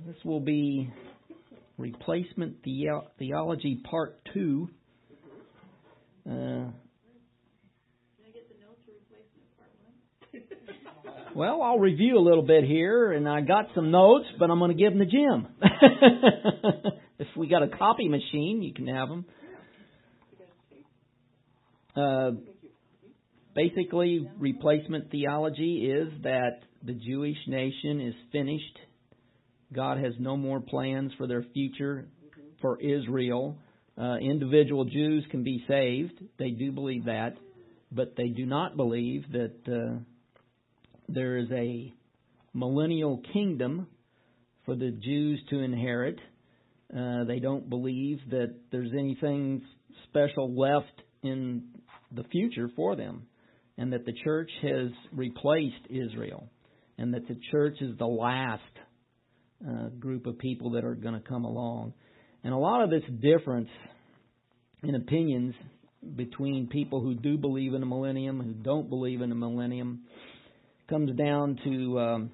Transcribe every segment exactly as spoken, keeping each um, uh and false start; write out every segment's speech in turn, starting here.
This will be Replacement the- Theology Part two. Uh, Can I get the notes for Replacement Part one? well, I'll review a little bit here, and I got some notes, but I'm going to give them to Jim. If we got a copy machine, you can have them. Uh, basically, replacement theology is that the Jewish nation is finished. God has no more plans for their future for Israel. Uh, individual Jews can be saved. They do believe that. But they do not believe that uh, there is a millennial kingdom for the Jews to inherit. Uh, they don't believe that there's anything special left in the future for them, and that the church has replaced Israel, and that the church is the last uh, group of people that are going to come along. And a lot of this difference in opinions between people who do believe in a millennium, who don't believe in a millennium, comes down to um,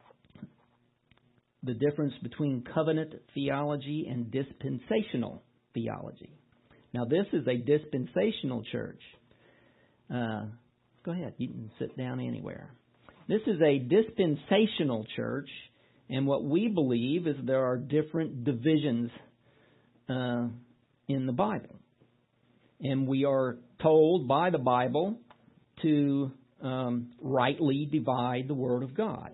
the difference between covenant theology and dispensational theology. Now, this is a dispensational church. Uh, go ahead, you can sit down anywhere. This is a dispensational church, and what we believe is there are different divisions uh, in the Bible. And we are told by the Bible to um, rightly divide the Word of God.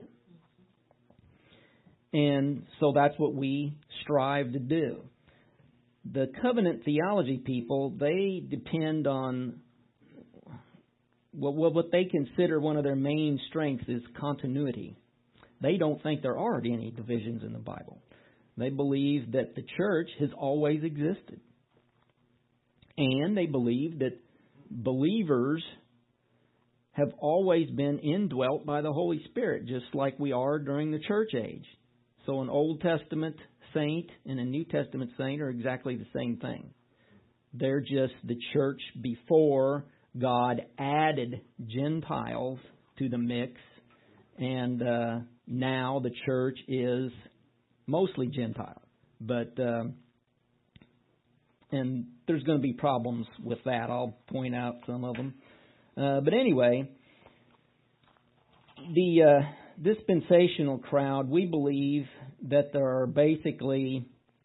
And so that's what we strive to do. The covenant theology people, they depend on what, what they consider one of their main strengths is continuity. They don't think there are any divisions in the Bible. They believe that the church has always existed. And they believe that believers have always been indwelt by the Holy Spirit, just like we are during the church age. So an Old Testament saint and a New Testament saint are exactly the same thing. They're just the church before God added Gentiles to the mix, and uh, now the church is mostly Gentile. But uh, and there's going to be problems with that. I'll point out some of them. Uh, but anyway, the uh, dispensational crowd, we believe that there are basically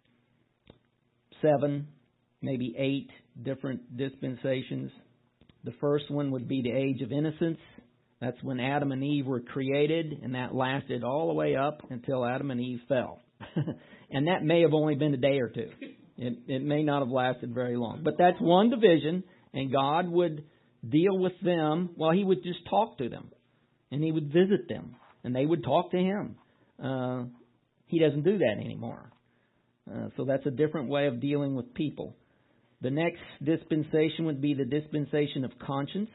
seven, maybe eight different dispensations. The first one would be the age of innocence. That's when Adam and Eve were created, and that lasted all the way up until Adam and Eve fell. And that may have only been a day or two. It, it may not have lasted very long. But that's one division, and God would deal with them. Well, He would just talk to them, and He would visit them, and they would talk to Him. Uh, he doesn't do that anymore. Uh, so that's a different way of dealing with people. The next dispensation would be the dispensation of conscience.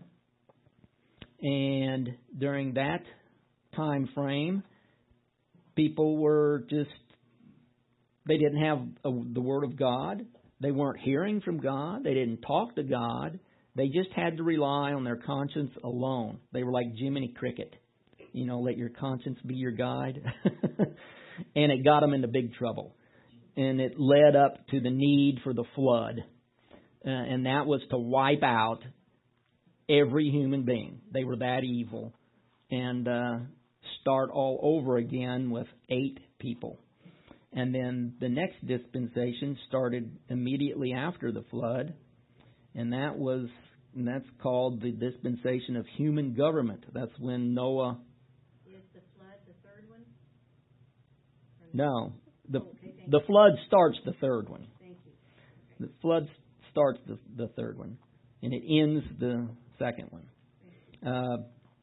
And during that time frame, people were just, they didn't have a, the Word of God. They weren't hearing from God. They didn't talk to God. They just had to rely on their conscience alone. They were like Jiminy Cricket. You know, let your conscience be your guide. And it got them into big trouble. And it led up to the need for the flood. Uh, and that was to wipe out every human being. They were that evil. And uh, start all over again with eight people. And then the next dispensation started immediately after the flood. And that was, and that's called the dispensation of human government. That's when Noah... Is the flood the third one? No. The, oh, okay, the flood starts the third one. Thank you. The flood starts the, the third one. And it ends the second one. Uh,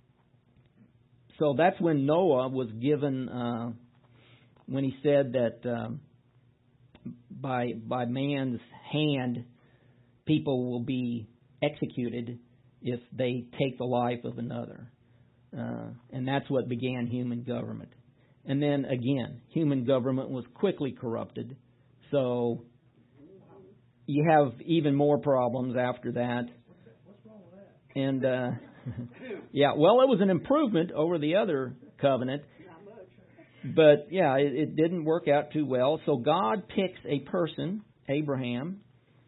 so that's when Noah was given... Uh, when he said that um, by by man's hand, people will be executed if they take the life of another. Uh, and that's what began human government. And then again, human government was quickly corrupted. So you have even more problems after that. What's wrong with that? And, uh, yeah, well, it was an improvement over the other covenant. but yeah, it, it didn't work out too well. So God picks a person, Abraham,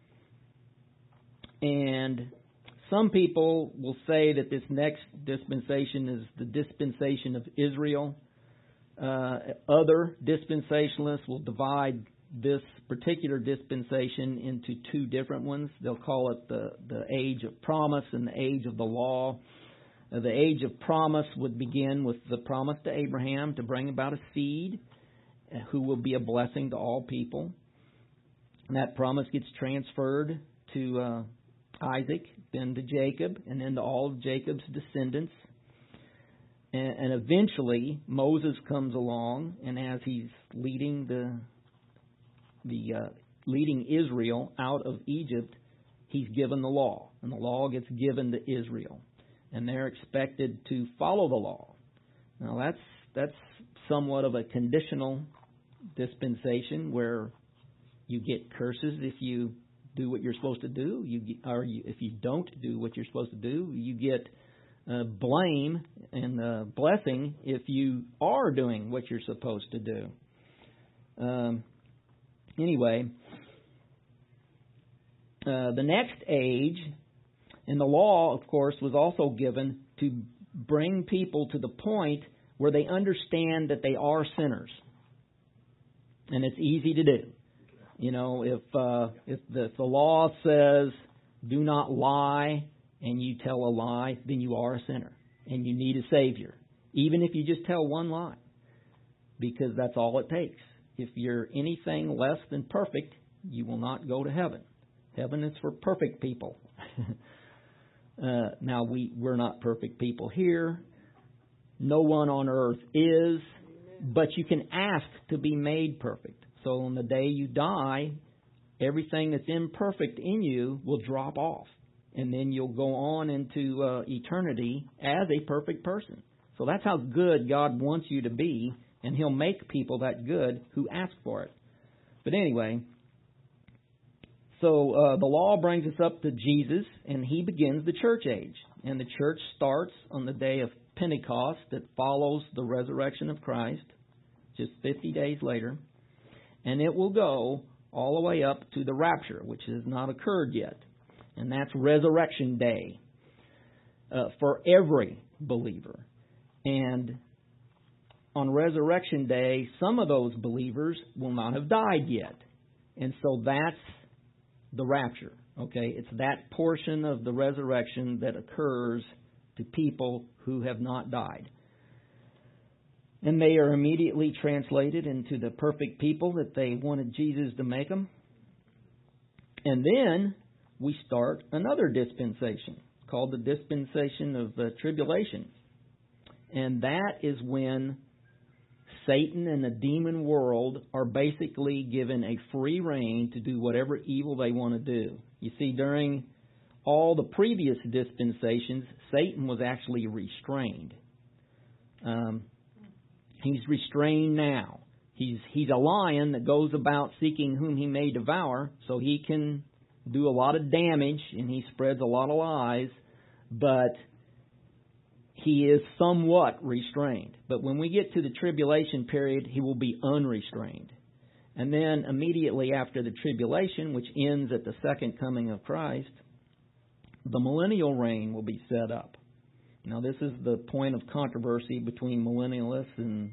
and some people will say that this next dispensation is the dispensation of Israel. Uh, other dispensationalists will divide this particular dispensation into two different ones. They'll call it the, the age of promise and the age of the law. Uh, the age of promise would begin with the promise to Abraham to bring about a seed who will be a blessing to all people. And that promise gets transferred to uh, Isaac, then to Jacob, and then to all of Jacob's descendants. And, and eventually, Moses comes along, and as he's leading the the uh, leading Israel out of Egypt, he's given the law, and the law gets given to Israel, and they're expected to follow the law. Now that's that's somewhat of a conditional dispensation where you get curses if you do what you're supposed to do. You get, or you, if you don't do what you're supposed to do, you get uh, blame and uh, blessing if you are doing what you're supposed to do. Um, anyway, uh, the next age, and the law, of course, was also given to bring people to the point where they understand that they are sinners, and it's easy to do. You know, if uh, if, the, if the law says do not lie and you tell a lie, then you are a sinner and you need a Savior, even if you just tell one lie, because that's all it takes. If you're anything less than perfect, you will not go to heaven. Heaven is for perfect people. uh, now, we, we're not perfect people here. No one on earth is, but you can ask to be made perfect. So on the day you die, everything that's imperfect in you will drop off. And then you'll go on into uh, eternity as a perfect person. So that's how good God wants you to be. And He'll make people that good who ask for it. But anyway, so uh, the law brings us up to Jesus. And He begins the church age. And the church starts on the day of Pentecost that follows the resurrection of Christ, just fifty days later. And it will go all the way up to the rapture, which has not occurred yet. And that's Resurrection Day uh, for every believer. And on Resurrection Day, some of those believers will not have died yet. And so that's the rapture. Okay, it's that portion of the resurrection that occurs to people who have not died. And they are immediately translated into the perfect people that they wanted Jesus to make them. And then we start another dispensation called the dispensation of the tribulation. And that is when Satan and the demon world are basically given a free rein to do whatever evil they want to do. You see, during all the previous dispensations, Satan was actually restrained. Um, He's restrained now. He's he's a lion that goes about seeking whom he may devour, so he can do a lot of damage and he spreads a lot of lies, but he is somewhat restrained. But when we get to the tribulation period, he will be unrestrained. And then immediately after the tribulation, which ends at the second coming of Christ, the millennial reign will be set up. Now, this is the point of controversy between millennialists and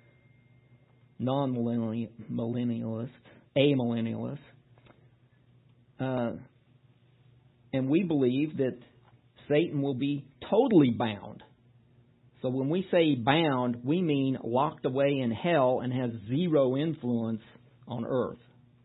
non-millennialists, amillennialists. Uh, and we believe that Satan will be totally bound. So when we say bound, we mean locked away in hell and has zero influence on earth.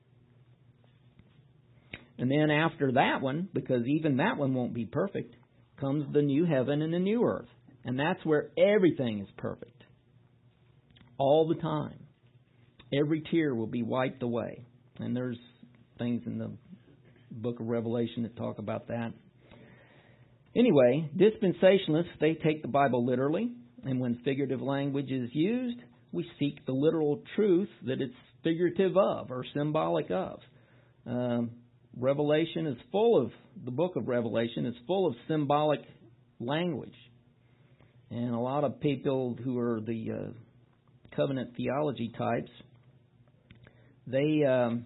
And then after that one, because even that one won't be perfect, comes the new heaven and the new earth. And that's where everything is perfect. All the time. Every tear will be wiped away. And there's things in the book of Revelation that talk about that. Anyway, dispensationalists, they take the Bible literally. And when figurative language is used, we seek the literal truth that it's figurative of or symbolic of. Um, Revelation is full of, the book of Revelation is full of symbolic language. And a lot of people who are the uh, covenant theology types, they um,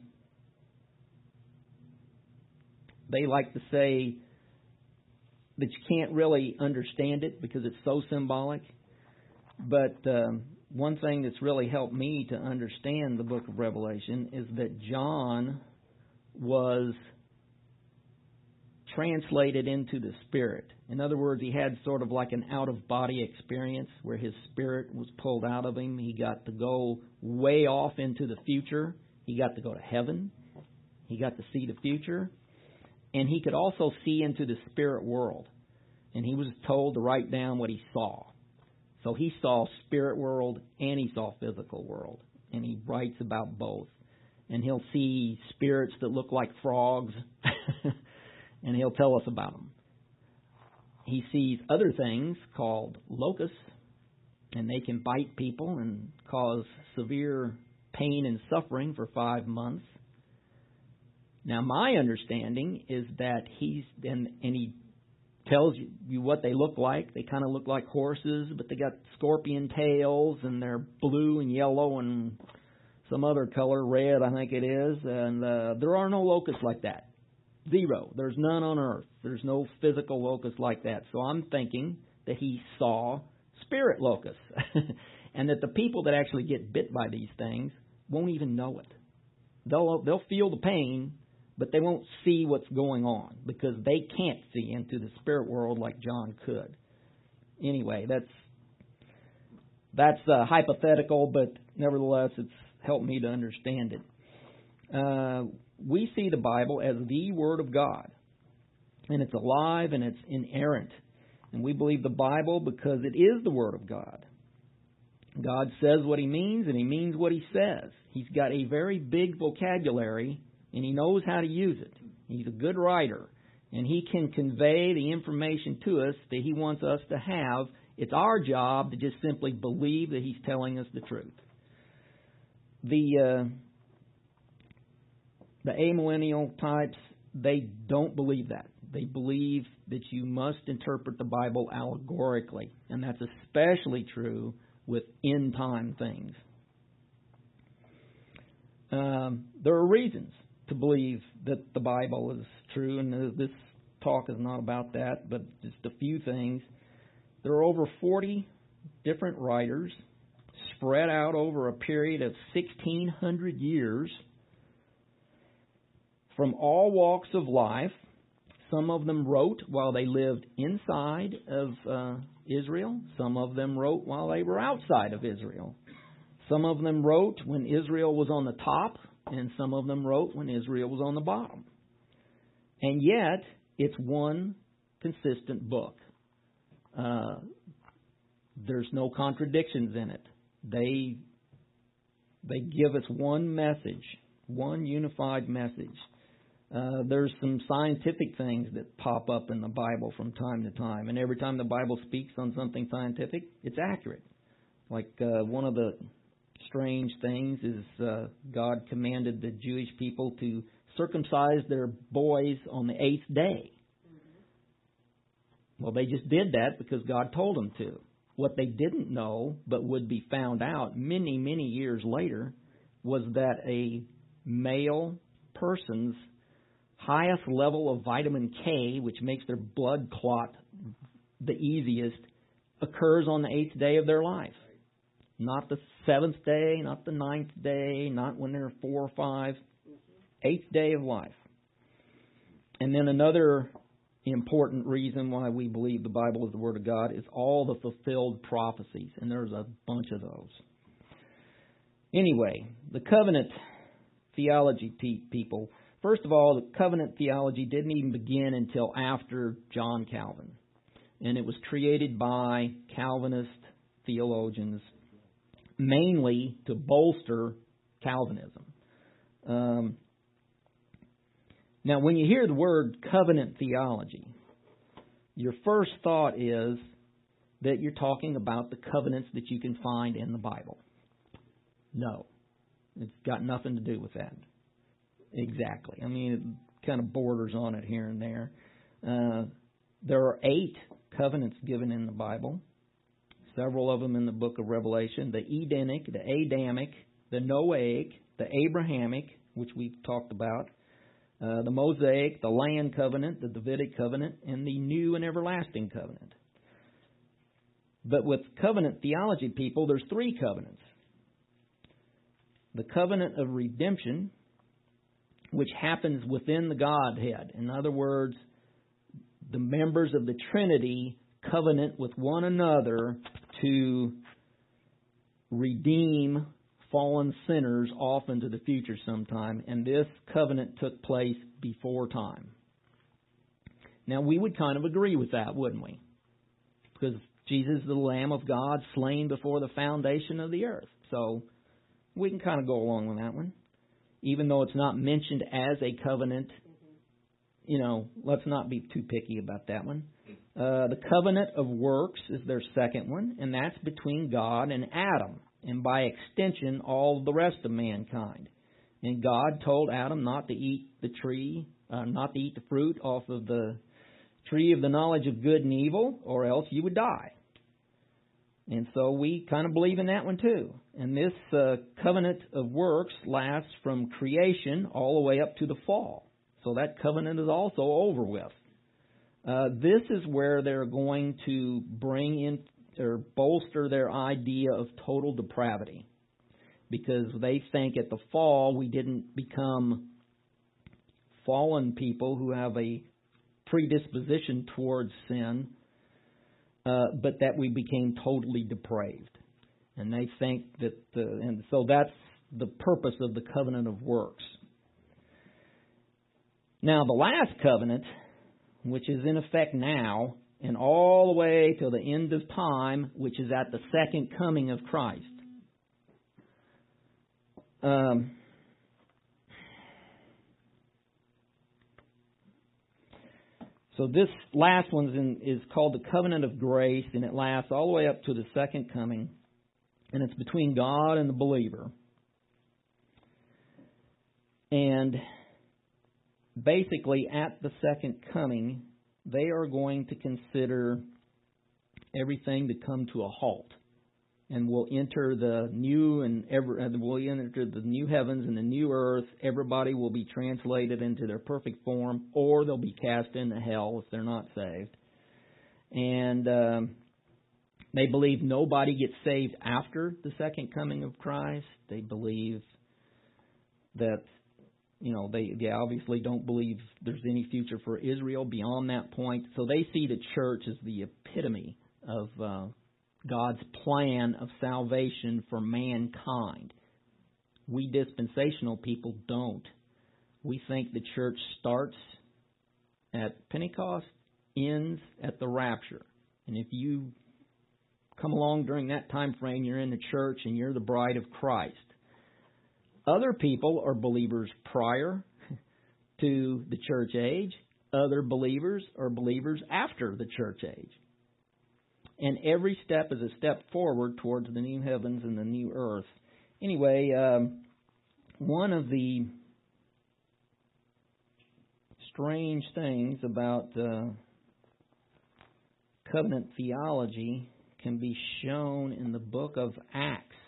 they like to say that you can't really understand it because it's so symbolic. But um, one thing that's really helped me to understand the book of Revelation is that John was translated into the Spirit. In other words, he had sort of like an out-of-body experience where his spirit was pulled out of him. He got to go way off into the future. He got to go to heaven. He got to see the future. And he could also see into the spirit world. And he was told to write down what he saw. So he saw spirit world and he saw physical world. And he writes about both. And he'll see spirits that look like frogs. And he'll tell us about them. He sees other things called locusts. And they can bite people and cause severe pain and suffering for five months. Now, my understanding is that he's, and, and he tells you, you what they look like. They kind of look like horses, but they got scorpion tails, and they're blue and yellow and some other color, red, I think it is. And uh, there are no locusts like that. Zero. There's none on earth. There's no physical locusts like that. So I'm thinking that he saw spirit locusts. And that the people that actually get bit by these things won't even know it. They'll they'll feel the pain, but they won't see what's going on because they can't see into the spirit world like John could. Anyway, that's that's uh, hypothetical, but nevertheless, it's helped me to understand it. Uh, we see the Bible as the Word of God, and it's alive and it's inerrant. And we believe the Bible because it is the Word of God. God says what He means, and He means what He says. He's got a very big vocabulary, and He knows how to use it. He's a good writer, and He can convey the information to us that He wants us to have. It's our job to just simply believe that He's telling us the truth. The uh, the amillennial types, they don't believe that. They believe that you must interpret the Bible allegorically, and that's especially true with end-time things. Um, there are reasons to believe that the Bible is true, and this talk is not about that, but just a few things. There are over forty different writers spread out over a period of sixteen hundred years from all walks of life. Some of them wrote while they lived inside of uh, Israel. Some of them wrote while they were outside of Israel. Some of them wrote when Israel was on the top, and some of them wrote when Israel was on the bottom. And yet, it's one consistent book. Uh, there's no contradictions in it. They they give us one message, one unified message. Uh, there's some scientific things that pop up in the Bible from time to time. And every time the Bible speaks on something scientific, it's accurate. Like uh, one of the strange things is uh, God commanded the Jewish people to circumcise their boys on the eighth day. Well, they just did that because God told them to. What they didn't know, but would be found out many, many years later, was that a male person's highest level of vitamin K, which makes their blood clot the easiest, occurs on the eighth day of their life. Not the seventh day, not the ninth day, not when they're four or five. Eighth day of life. And then another important reason why we believe the Bible is the Word of God is all the fulfilled prophecies. And there's a bunch of those. Anyway, the covenant theology people. First of all, the covenant theology didn't even begin until after John Calvin. And it was created by Calvinist theologians mainly to bolster Calvinism. Um, now, when you hear the word covenant theology, your first thought is that you're talking about the covenants that you can find in the Bible. No, it's got nothing to do with that. Exactly. I mean, it kind of borders on it here and there. Uh, there are eight covenants given in the Bible. several of them in the book of Revelation, the Edenic, the Adamic, the Noahic, the Abrahamic, which we've talked about, uh, the Mosaic, the Land Covenant, the Davidic Covenant, and the New and Everlasting Covenant. But with covenant theology people, there's three covenants. The covenant of redemption, which happens within the Godhead. In other words, the members of the Trinity covenant with one another to redeem fallen sinners off into the future sometime. And this covenant took place before time. Now, we would kind of agree with that, wouldn't we? Because Jesus is the Lamb of God slain before the foundation of the earth. So we can kind of go along with that one. Even though it's not mentioned as a covenant, you know, let's not be too picky about that one. Uh, the covenant of works is their second one, and that's between God and Adam, and by extension, all the rest of mankind. And God told Adam not to eat the tree, uh, not to eat the fruit off of the tree of the knowledge of good and evil, or else you would die. And so we kind of believe in that one too. And this uh, covenant of works lasts from creation all the way up to the fall. So that covenant is also over with. Uh, this is where they're going to bring in or bolster their idea of total depravity. Because they think at the fall we didn't become fallen people who have a predisposition towards sin, Uh, but that we became totally depraved. And they think that, uh, and so that's the purpose of the covenant of works. Now, the last covenant, which is in effect now, and all the way till the end of time, which is at the second coming of Christ. Um, So this last one is called the Covenant of Grace, and it lasts all the way up to the second coming. And it's between God and the believer. And basically, at the second coming, they are going to consider everything to come to a halt. And we'll enter the new and ever, and we'll enter the new heavens and the new earth. Everybody will be translated into their perfect form, or they'll be cast into hell if they're not saved. And um, they believe nobody gets saved after the second coming of Christ. They believe that, you know, they, they obviously don't believe there's any future for Israel beyond that point. So they see the church as the epitome of Uh, God's plan of salvation for mankind. We dispensational people don't. We think the church starts at Pentecost, ends at the rapture. And if you come along during that time frame, you're in the church and you're the bride of Christ. Other people are believers prior to the church age. Other believers are believers after the church age. And every step is a step forward towards the new heavens and the new earth. Anyway, um, one of the strange things about uh, covenant theology can be shown in the book of Acts.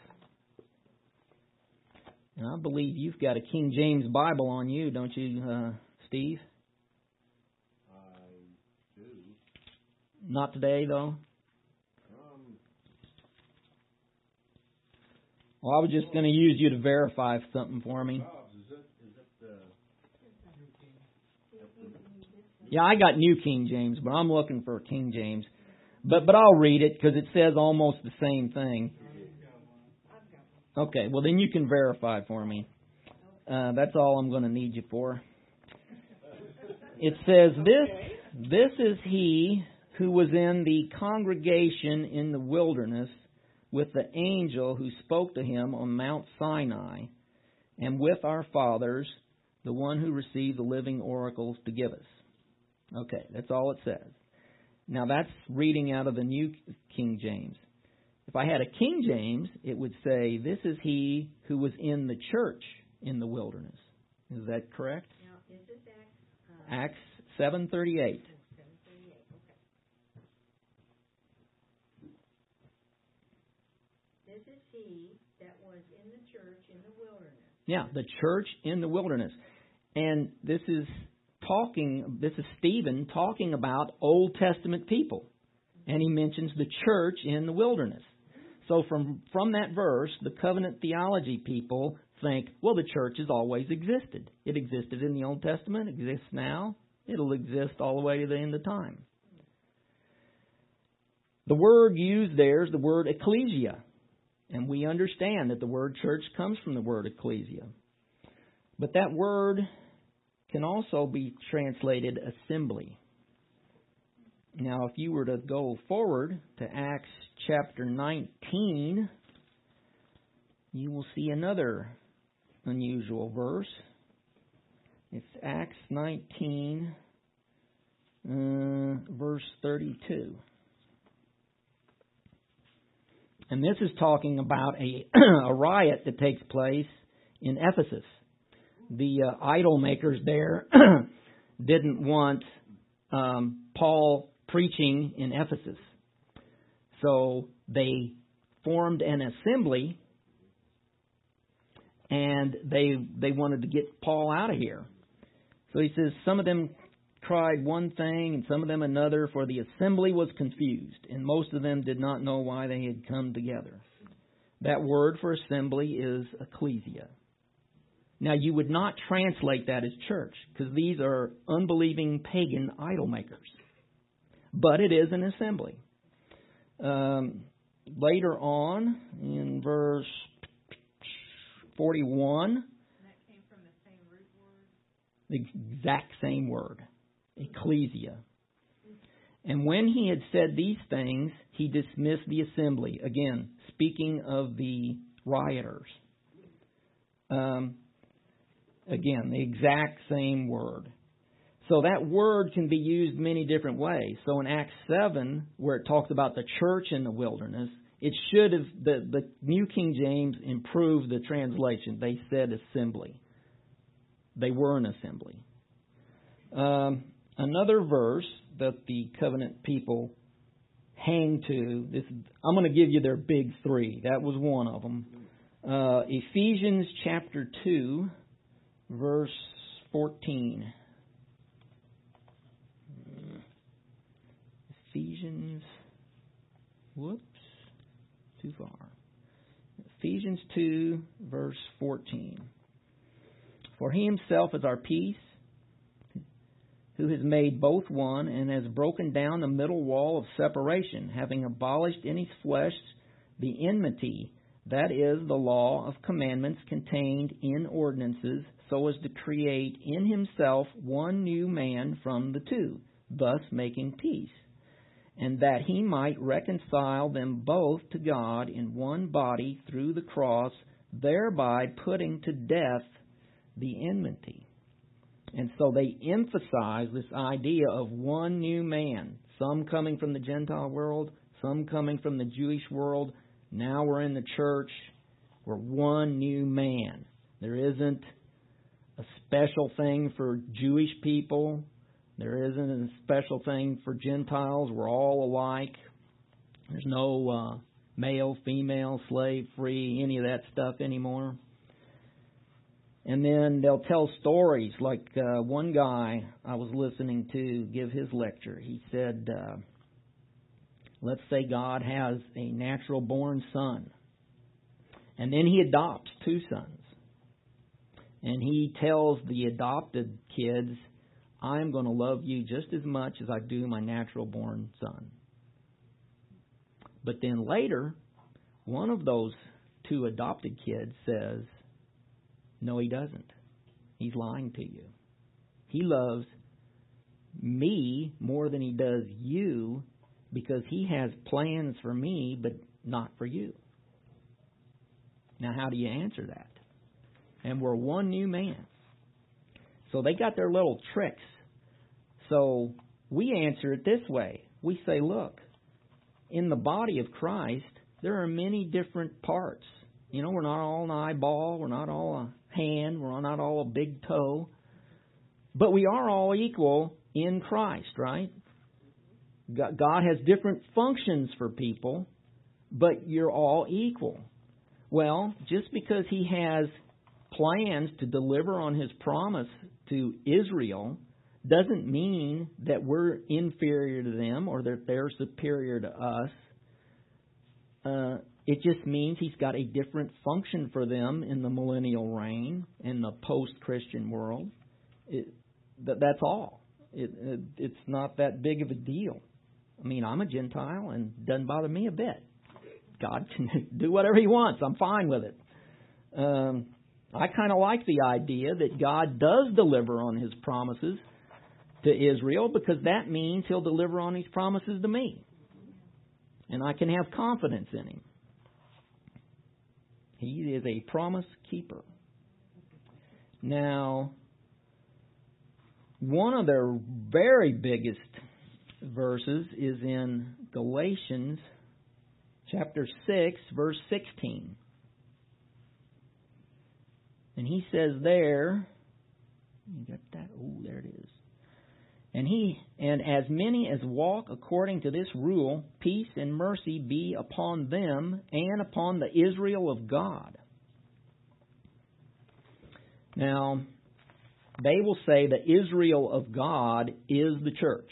And I believe you've got a King James Bible on you, don't you, uh, Steve? I do. Not today, though? Well, I was just going to use you to verify something for me. Yeah, I got New King James, but I'm looking for King James. But but I'll read it because it says almost the same thing. Okay, well then you can verify for me. Uh, that's all I'm going to need you for. It says, this, this is he who was in the congregation in the wilderness with the angel who spoke to him on Mount Sinai, and with our fathers, the one who received the living oracles to give us. Okay, that's all it says. Now that's reading out of the New King James. If I had a King James, it would say, this is he who was in the church in the wilderness. Is that correct? Now, is this Acts? Uh, Acts seven thirty-eight. seven thirty-eight, okay. This is he that was in the church in the wilderness. Yeah, the church in the wilderness. And this is talking, this is Stephen talking about Old Testament people. And he mentions the church in the wilderness. So from, from that verse, the covenant theology people think, well, the church has always existed. It existed in the Old Testament, it exists now, it'll exist all the way to the end of time. The word used there is the word ecclesia. And we understand that the word church comes from the word ecclesia. But that word can also be translated assembly. Now, if you were to go forward to Acts chapter nineteen, you will see another unusual verse. It's Acts nineteen, uh, verse thirty-two. And this is talking about a, a riot that takes place in Ephesus. The uh, idol makers there didn't want um, Paul preaching in Ephesus. So they formed an assembly and they they wanted to get Paul out of here. So he says some of them cried one thing and some of them another, for the assembly was confused, and most of them did not know why they had come together. That word for assembly is ecclesia. Now, you would not translate that as church, because these are unbelieving pagan idol makers. But it is an assembly. Um, later on, in verse forty-one, And that came from the same root word? the exact same word, ecclesia. And when he had said these things, he dismissed the assembly. Again, speaking of the rioters. Um, again, the exact same word. So that word can be used many different ways. So in Acts seven, where it talks about the church in the wilderness, it should have, the, the New King James improved the translation. They said assembly. They were an assembly. Um, another verse that the covenant people hang to, this, I'm going to give you their big three. That was one of them. Uh, Ephesians chapter two, verse fourteen. Ephesians, whoops, too far. Ephesians two, verse fourteen. For he himself is our peace, who has made both one, and has broken down the middle wall of separation, having abolished in his flesh the enmity, that is, the law of commandments contained in ordinances, so as to create in himself one new man from the two, thus making peace, and that he might reconcile them both to God in one body through the cross, thereby putting to death the enmity. And so they emphasize this idea of one new man, some coming from the Gentile world, some coming from the Jewish world. Now we're in the church. We're one new man. There isn't a special thing for Jewish people. There isn't a special thing for Gentiles. We're all alike. There's no uh, male, female, slave, free, any of that stuff anymore. And then they'll tell stories like uh, one guy I was listening to give his lecture. He said, uh, let's say God has a natural-born son. And then he adopts two sons. And he tells the adopted kids, I'm going to love you just as much as I do my natural-born son. But then later, one of those two adopted kids says, no, he doesn't. He's lying to you. He loves me more than he does you because he has plans for me, but not for you. Now, how do you answer that? And we're one new man. So they got their little tricks. So we answer it this way. We say, look, in the body of Christ, there are many different parts. You know, we're not all an eyeball. We're not all a hand. We're not all a big toe. But we are all equal in Christ, right? God has different functions for people, but you're all equal. Well, just because He has plans to deliver on His promise to Israel doesn't mean that we're inferior to them or that they're superior to us. Uh, it just means He's got a different function for them in the millennial reign, in the post-Christian world. It, that, that's all. It, it, it's not that big of a deal. I mean, I'm a Gentile and it doesn't bother me a bit. God can do whatever He wants. I'm fine with it. Um, I kind of like the idea that God does deliver on His promises to Israel, because that means He'll deliver on His promises to me. And I can have confidence in Him. He is a promise keeper. Now, one of their very biggest verses is in Galatians chapter six, verse sixteen. And he says there, you got that? Oh, there it is. And he and as many as walk according to this rule, peace and mercy be upon them and upon the Israel of God. Now, they will say the Israel of God is the church.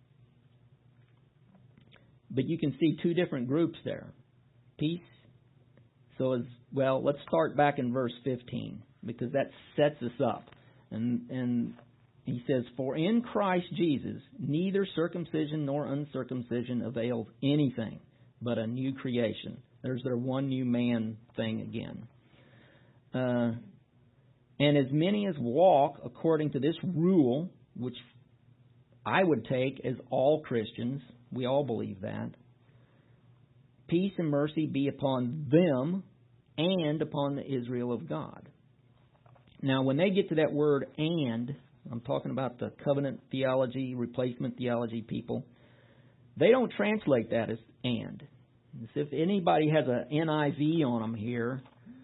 But you can see two different groups there. Peace. So as well, let's start back in verse fifteen, because that sets us up. And and he says, "For in Christ Jesus neither circumcision nor uncircumcision avails anything, but a new creation." There's their one new man thing again. Uh, and as many as walk according to this rule, which I would take as all Christians, we all believe that, peace and mercy be upon them and upon the Israel of God. Now, when they get to that word "and," I'm talking about the covenant theology, replacement theology people, they don't translate that as "and." As if anybody has an N I V on them here.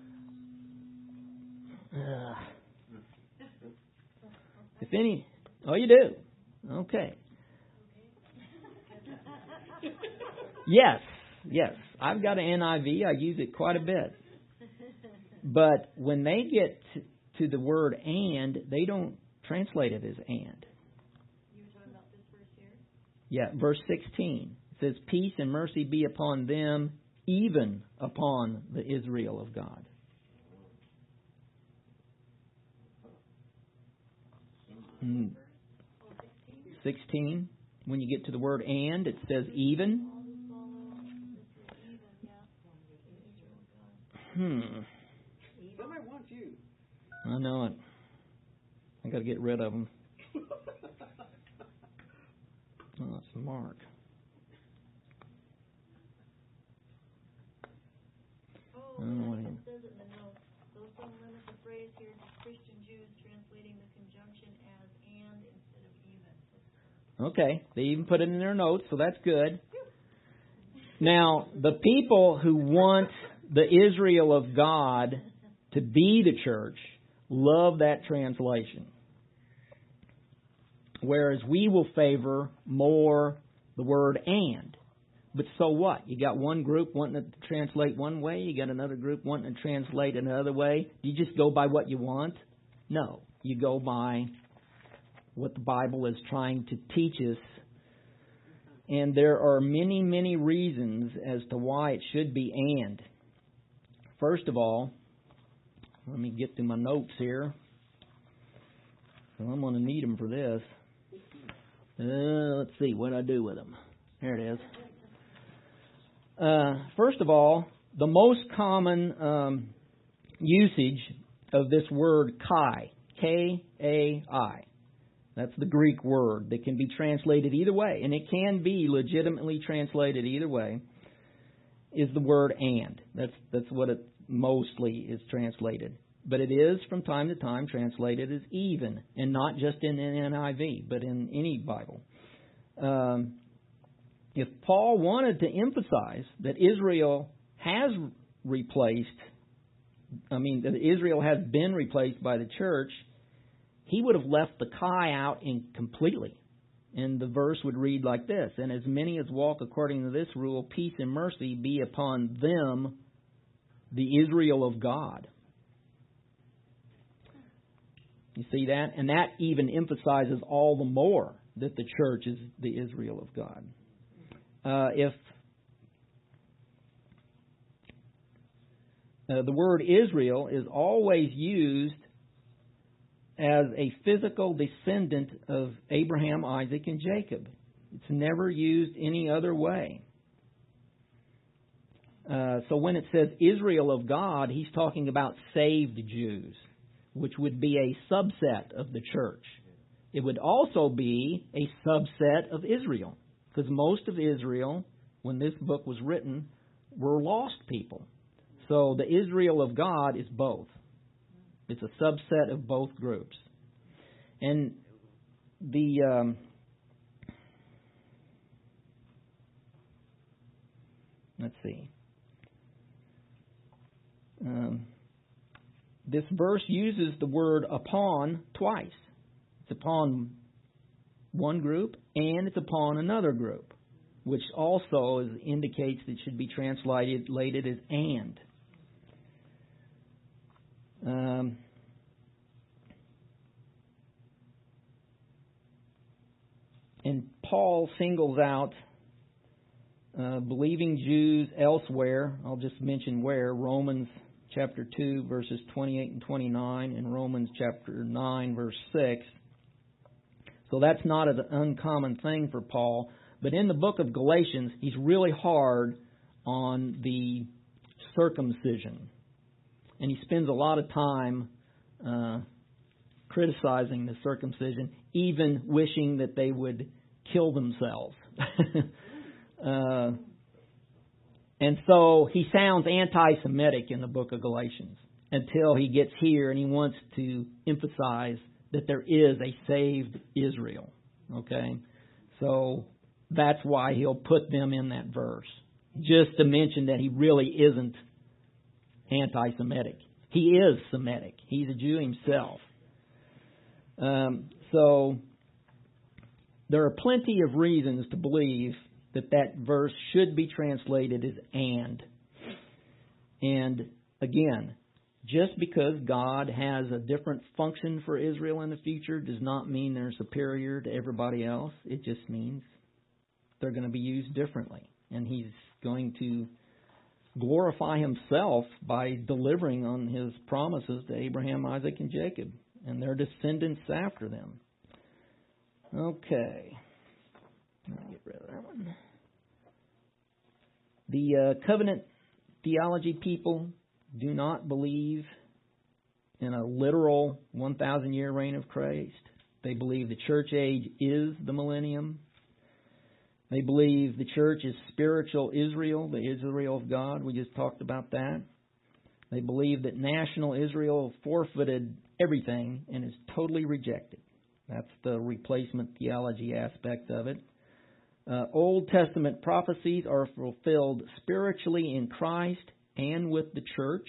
Uh, if any, oh, you do? Okay. Yes, yes. I've got an N I V. I use it quite a bit. But when they get to, to the word "and," they don't translate it as "and." You were talking about this verse here? Yeah, verse sixteen. It says, "Peace and mercy be upon them, even upon the Israel of God." Mm. sixteen. When you get to the word "and," it says "even." Hmm. Somebody wants you. I know it. I got to get rid of them. Oh, that's Mark. Oh, I don't know what it he- says it in the notes. Those don't limit the phrase here to Christian Jews, translating the conjunction as "and" instead of "even." Okay, they even put it in their notes, so that's good. Now, the people who want the Israel of God to be the church love that translation. Whereas we will favor more the word "and." But so what? You got one group wanting to translate one way, you got another group wanting to translate another way. Do you just go by what you want? No. You go by what the Bible is trying to teach us. And there are many, many reasons as to why it should be "and." First of all, let me get to my notes here. Well, I'm going to need them for this. Uh, let's see what I do with them. There it is. Uh, first of all, the most common um, usage of this word "kai," K A I. That's the Greek word that can be translated either way, and it can be legitimately translated either way, is the word "and." That's that's what it mostly is translated. But it is from time to time translated as "even," and not just in an N I V, but in any Bible. Um, if Paul wanted to emphasize that Israel has replaced, I mean, that Israel has been replaced by the church, he would have left the "kai" out in completely. And the verse would read like this: "And as many as walk according to this rule, peace and mercy be upon them, the Israel of God." You see that? And that even emphasizes all the more that the church is the Israel of God. Uh, if uh, the word Israel is always used as a physical descendant of Abraham, Isaac, and Jacob. It's never used any other way. Uh, so when it says Israel of God, he's talking about saved Jews, which would be a subset of the church. It would also be a subset of Israel, because most of Israel, when this book was written, were lost people. So the Israel of God is both. It's a subset of both groups. And the um, let's see. Um, this verse uses the word upon twice. It's upon one group and it's upon another group, which also is, indicates that it should be translated lated as and. Um, and Paul singles out uh, believing Jews elsewhere. I'll just mention where. Romans chapter two, verses twenty-eight and twenty-nine, and Romans chapter nine, verse six. So that's not an uncommon thing for Paul. But in the book of Galatians, he's really hard on the circumcision. And he spends a lot of time uh, criticizing the circumcision, even wishing that they would kill themselves. uh, and so he sounds anti-Semitic in the book of Galatians until he gets here and he wants to emphasize that there is a saved Israel. Okay? So that's why he'll put them in that verse. Just to mention that he really isn't anti-Semitic. He is Semitic. He's a Jew himself. Um, so there are plenty of reasons to believe that that verse should be translated as and. And again, just because God has a different function for Israel in the future does not mean they're superior to everybody else. It just means they're going to be used differently. And He's going to glorify Himself by delivering on His promises to Abraham, Isaac, and Jacob and their descendants after them. Okay. I'll get rid of that one. The uh, covenant theology people do not believe in a literal one thousand year reign of Christ. They believe the church age is the millennium. They believe the church is spiritual Israel, the Israel of God. We just talked about that. They believe that national Israel forfeited everything and is totally rejected. That's the replacement theology aspect of it. Uh, Old Testament prophecies are fulfilled spiritually in Christ and with the church,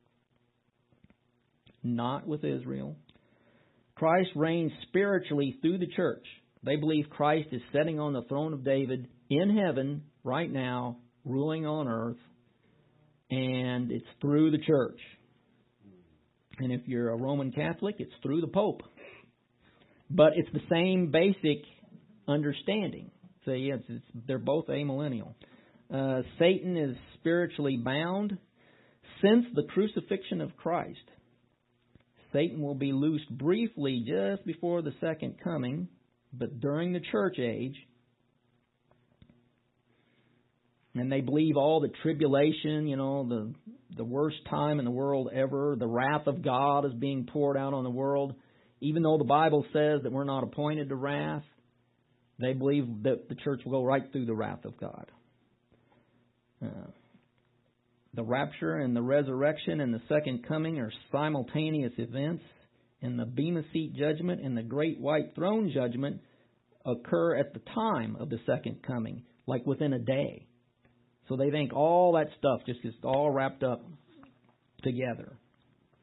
not with Israel. Christ reigns spiritually through the church. They believe Christ is sitting on the throne of David in heaven right now, ruling on earth, and it's through the church. And if you're a Roman Catholic, it's through the Pope. But it's the same basic understanding. So yes, it's, they're both amillennial. Uh, Satan is spiritually bound since the crucifixion of Christ. Satan will be loosed briefly just before the second coming, but during the church age. And they believe all the tribulation, you know, the the worst time in the world ever, the wrath of God is being poured out on the world. Even though the Bible says that we're not appointed to wrath, they believe that the church will go right through the wrath of God. Uh, the rapture and the resurrection and the second coming are simultaneous events, and the Bema Seat judgment and the great white throne judgment occur at the time of the second coming, like within a day. So they think all that stuff just gets all wrapped up together.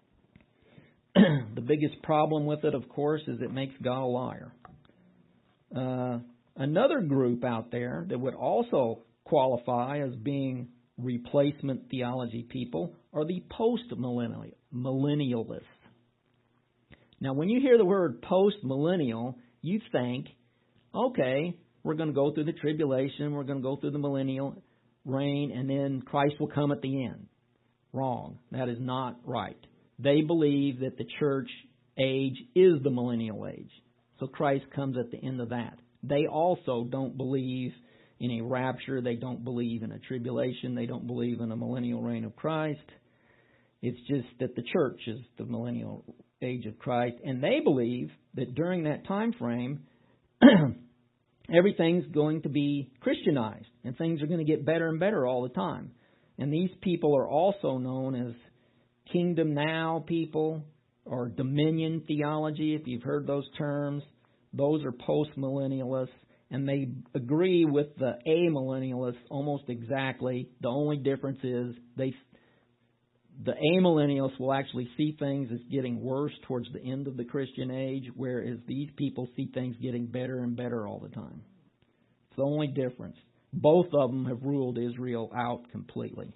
The biggest problem with it, of course, is it makes God a liar. Uh, another group out there that would also qualify as being replacement theology people are the post-millennialists. Now, when you hear the word post-millennial, you think, okay, we're going to go through the tribulation, we're going to go through the millennial reign, and then Christ will come at the end. Wrong. That is not right. They believe that the church age is the millennial age. So Christ comes at the end of that. They also don't believe in a rapture. They don't believe in a tribulation. They don't believe in a millennial reign of Christ. It's just that the church is the millennial age of Christ. And they believe that during that time frame, everything's going to be Christianized. And things are going to get better and better all the time. And these people are also known as kingdom now people or dominion theology, if you've heard those terms. Those are post-millennialists, and they agree with the amillennialists almost exactly. The only difference is they, the amillennialists will actually see things as getting worse towards the end of the Christian age, whereas these people see things getting better and better all the time. It's the only difference. Both of them have ruled Israel out completely.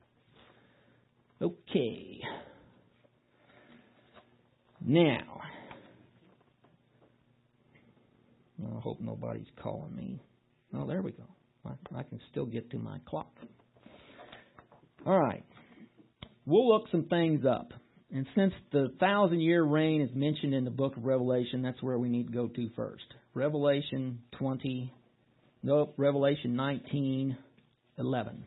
Okay. Now, I hope nobody's calling me. Oh, there we go. I, I can still get to my clock. All right. We'll look some things up. And since the thousand-year reign is mentioned in the book of Revelation, that's where we need to go to first. Revelation twenty, no, Revelation nineteen eleven.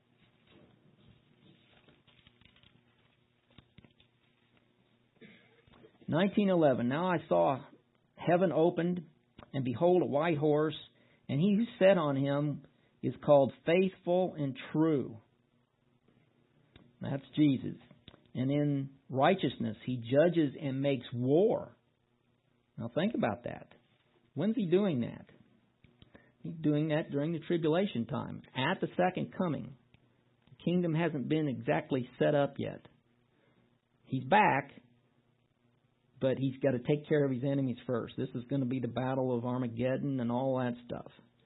nineteen eleven. Now I saw heaven opened, and behold, a white horse, and he who sat on him is called Faithful and True. That's Jesus. And in righteousness he judges and makes war. Now think about that. When's he doing that? He's doing that during the tribulation time, at the second coming. The kingdom hasn't been exactly set up yet. He's back, but he's got to take care of his enemies first. This is going to be the battle of Armageddon and all that stuff.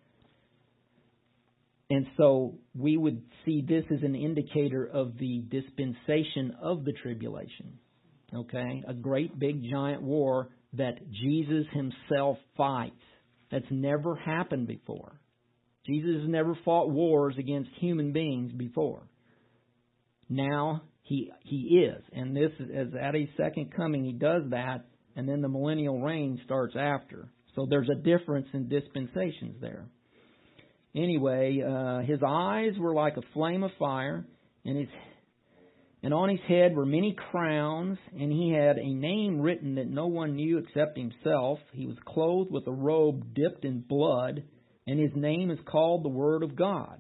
And so we would see this as an indicator of the dispensation of the tribulation. Okay? A great big giant war that Jesus himself fights. That's never happened before. Jesus has never fought wars against human beings before. Now he he is. And this is, as at his second coming, he does that, and then the millennial reign starts after. So there's a difference in dispensations there. Anyway, uh, his eyes were like a flame of fire, and his and on his head were many crowns, and he had a name written that no one knew except himself. He was clothed with a robe dipped in blood, and his name is called the Word of God.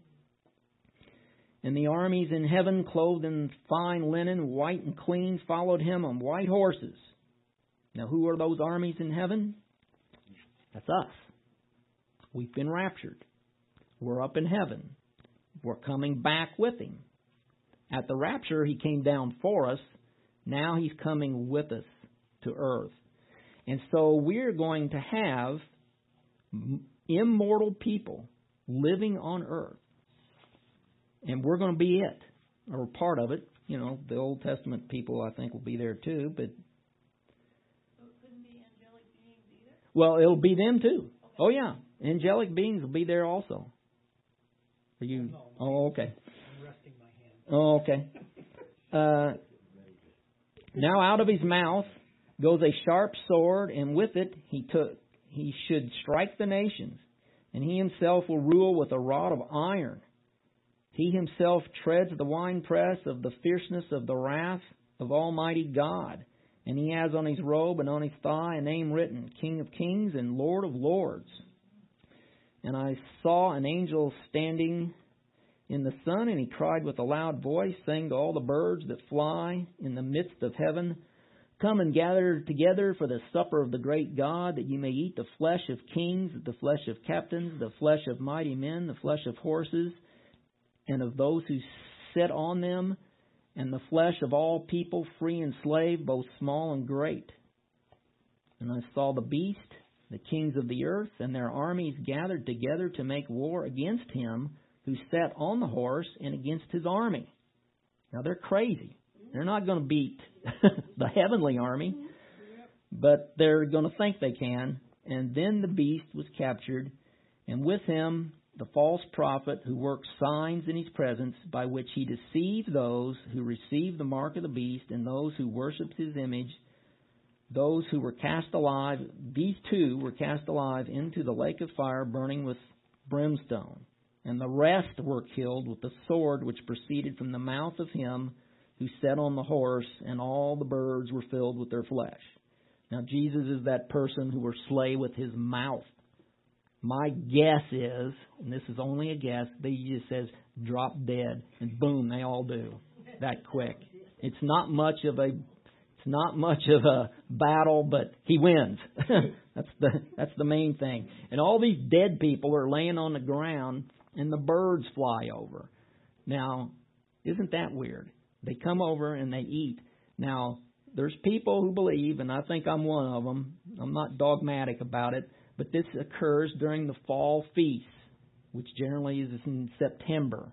And the armies in heaven, clothed in fine linen, white and clean, followed him on white horses. Now, who are those armies in heaven? That's us. We've been raptured. We're up in heaven. We're coming back with him. At the rapture, he came down for us. Now he's coming with us to earth. And so we're going to have immortal people living on earth. And we're going to be it, or part of it. You know, the Old Testament people, I think, will be there too. But So it couldn't be angelic beings either? well, it'll be them too. Okay. Oh, yeah. Angelic beings will be there also. Are you? Oh, okay. I'm resting my hand. Oh, okay. Uh, now out of his mouth goes a sharp sword, and with it he took he should strike the nations, and he himself will rule with a rod of iron. He himself treads the winepress of the fierceness of the wrath of Almighty God. And he has on his robe and on his thigh a name written, King of Kings and Lord of Lords. And I saw an angel standing in the sun, and he cried with a loud voice, saying to all the birds that fly in the midst of heaven, Come and gather together for the supper of the great God, that you may eat the flesh of kings, the flesh of captains, the flesh of mighty men, the flesh of horses, and of those who sit on them, and the flesh of all people, free and slave, both small and great. And I saw the beast, the kings of the earth and their armies gathered together to make war against him who sat on the horse and against his army. Now, they're crazy. They're not going to beat the heavenly army, but they're going to think they can. And then the beast was captured, and with him the false prophet who worked signs in his presence, by which he deceived those who received the mark of the beast and those who worshipped his image. Those who were cast alive, these two were cast alive into the lake of fire burning with brimstone. And the rest were killed with the sword which proceeded from the mouth of him who sat on the horse, and all the birds were filled with their flesh. Now, Jesus is that person who will slay with his mouth. My guess is, and this is only a guess, that he just says, drop dead, and boom, they all do. That quick. It's not much of a it's not much of a battle, but he wins. that's the that's the main thing. And all these dead people are laying on the ground, and the birds fly over. Now, isn't that weird? They come over and they eat. Now, there's people who believe, and I think I'm one of them. I'm not dogmatic about it, but this occurs during the fall feast, which generally is in September.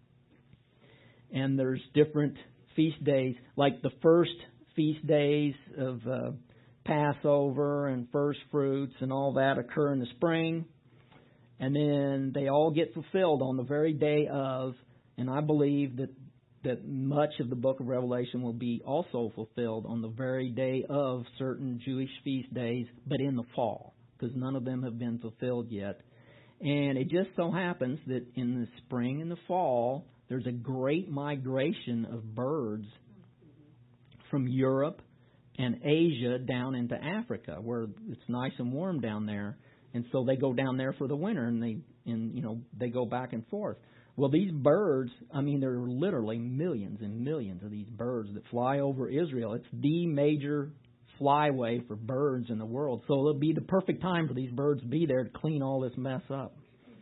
And there's different feast days, like the first feast days of uh, Passover and first fruits and all that occur in the spring. And then they all get fulfilled on the very day of, and I believe that that much of the book of Revelation will be also fulfilled on the very day of certain Jewish feast days, but in the fall, because none of them have been fulfilled yet. And it just so happens that in the spring and the fall, there's a great migration of birds from Europe and Asia down into Africa, where it's nice and warm down there. And so they go down there for the winter, and they and you know they go back and forth. Well, these birds, I mean, there are literally millions and millions of these birds that fly over Israel. It's the major flyway for birds in the world. So it'll be the perfect time for these birds to be there to clean all this mess up.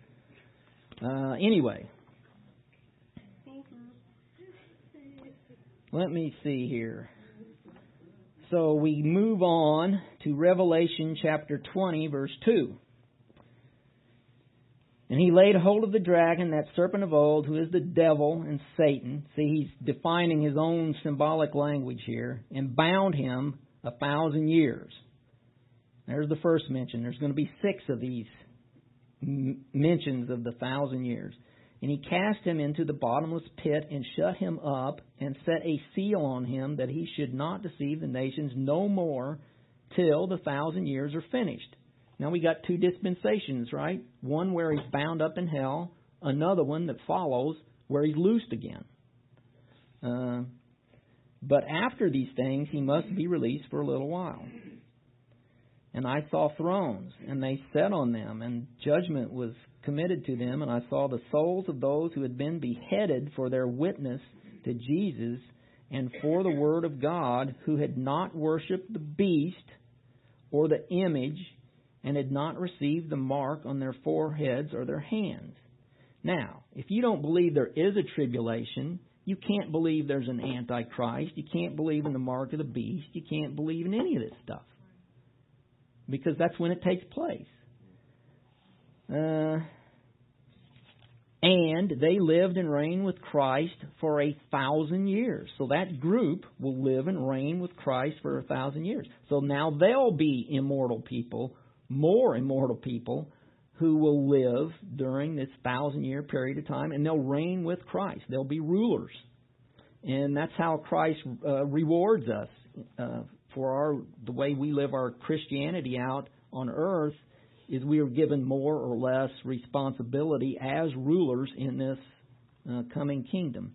Uh, anyway, let me see here. So we move on to Revelation chapter twenty, verse two. And he laid hold of the dragon, that serpent of old, who is the devil and Satan. See, he's defining his own symbolic language here. And bound him a thousand years. There's the first mention. There's going to be six of these m- mentions of the thousand years. And he cast him into the bottomless pit and shut him up and set a seal on him that he should not deceive the nations no more till the thousand years are finished. Now we got two dispensations, right? One where he's bound up in hell, another one that follows where he's loosed again. Uh, but after these things, he must be released for a little while. And I saw thrones, and they sat on them, and judgment was committed to them. And I saw the souls of those who had been beheaded for their witness to Jesus and for the word of God, who had not worshipped the beast or the image, and had not received the mark on their foreheads or their hands. Now, if you don't believe there is a tribulation, you can't believe there's an Antichrist, you can't believe in the mark of the beast, you can't believe in any of this stuff. Because that's when it takes place. Uh, and they lived and reigned with Christ for a thousand years. So that group will live and reign with Christ for a thousand years. So now they'll be immortal people, more immortal people who will live during this thousand-year period of time, and they'll reign with Christ. They'll be rulers. And that's how Christ uh, rewards us uh, for our the way we live our Christianity out on earth, is we are given more or less responsibility as rulers in this uh, coming kingdom.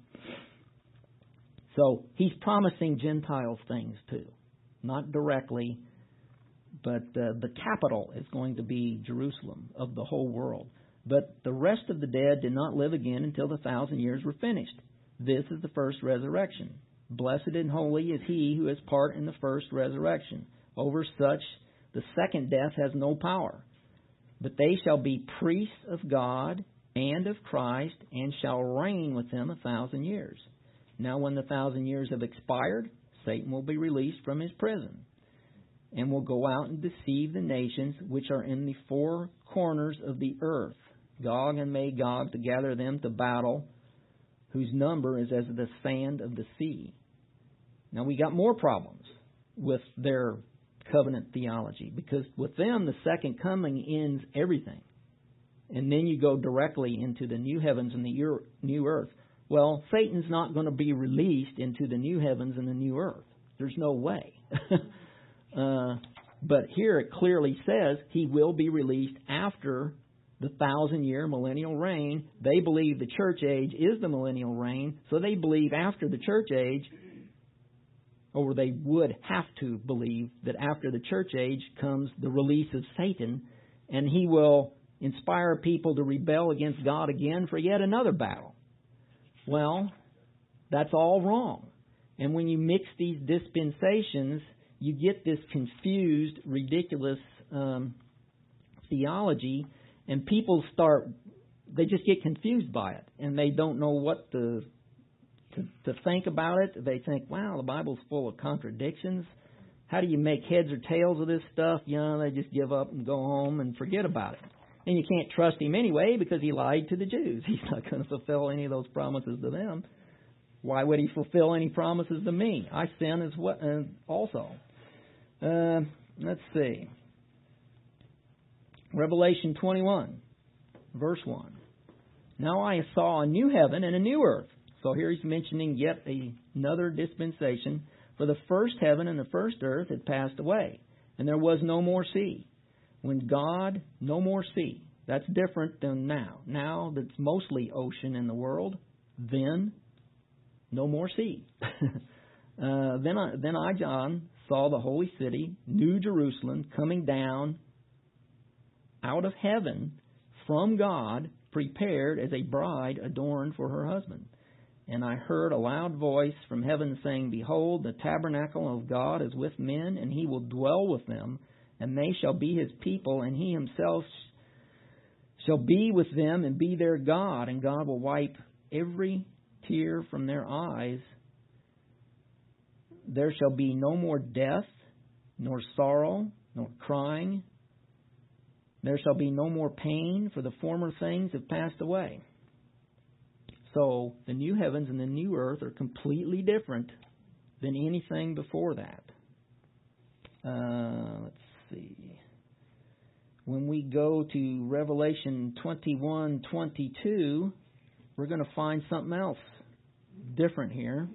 So he's promising Gentiles things too. Not directly, but uh, the capital is going to be Jerusalem of the whole world. But the rest of the dead did not live again until the thousand years were finished. This is the first resurrection. Blessed and holy is he who has part in the first resurrection. Over such the second death has no power. But they shall be priests of God and of Christ, and shall reign with him a thousand years. Now when the thousand years have expired, Satan will be released from his prison. and will go out and deceive the nations which are in the four corners of the earth, Gog and Magog, to gather them to battle, whose number is as the sand of the sea. Now we got more problems with their covenant theology, because with them the second coming ends everything. And then you go directly into the new heavens and the new earth. Well, Satan's not going to be released into the new heavens and the new earth. There's no way. uh, but here it clearly says he will be released after the thousand-year millennial reign. They believe the church age is the millennial reign, so they believe after the church age, or they would have to believe that after the church age comes the release of Satan, and he will inspire people to rebel against God again for yet another battle. Well, that's all wrong. And when you mix these dispensations, you get this confused, ridiculous um, theology, and people start, they just get confused by it, and they don't know what to, to, to think about it. They think, wow, the Bible's full of contradictions. How do you make heads or tails of this stuff? You know, they just give up and go home and forget about it. And you can't trust him anyway because he lied to the Jews. He's not going to fulfill any of those promises to them. Why would he fulfill any promises to me? I sin as well, uh, also. Uh, let's see. Revelation twenty-one, verse one. Now I saw a new heaven and a new earth. So here he's mentioning yet another dispensation. For the first heaven and the first earth had passed away, and there was no more sea. When God, no more sea. That's different than now. Now that's mostly ocean in the world. Then, no more sea. uh, then, I, then I, John, saw the holy city, New Jerusalem, coming down out of heaven from God, prepared as a bride adorned for her husband. And I heard a loud voice from heaven saying, Behold, the tabernacle of God is with men, and he will dwell with them, and they shall be his people, and he himself shall be with them and be their God, and God will wipe every tear from their eyes. There shall be no more death, nor sorrow, nor crying. There shall be no more pain, for the former things have passed away. So the new heavens and the new earth are completely different than anything before that. Uh, let's see. When we go to Revelation twenty-one twenty-two, we're going to find something else different here.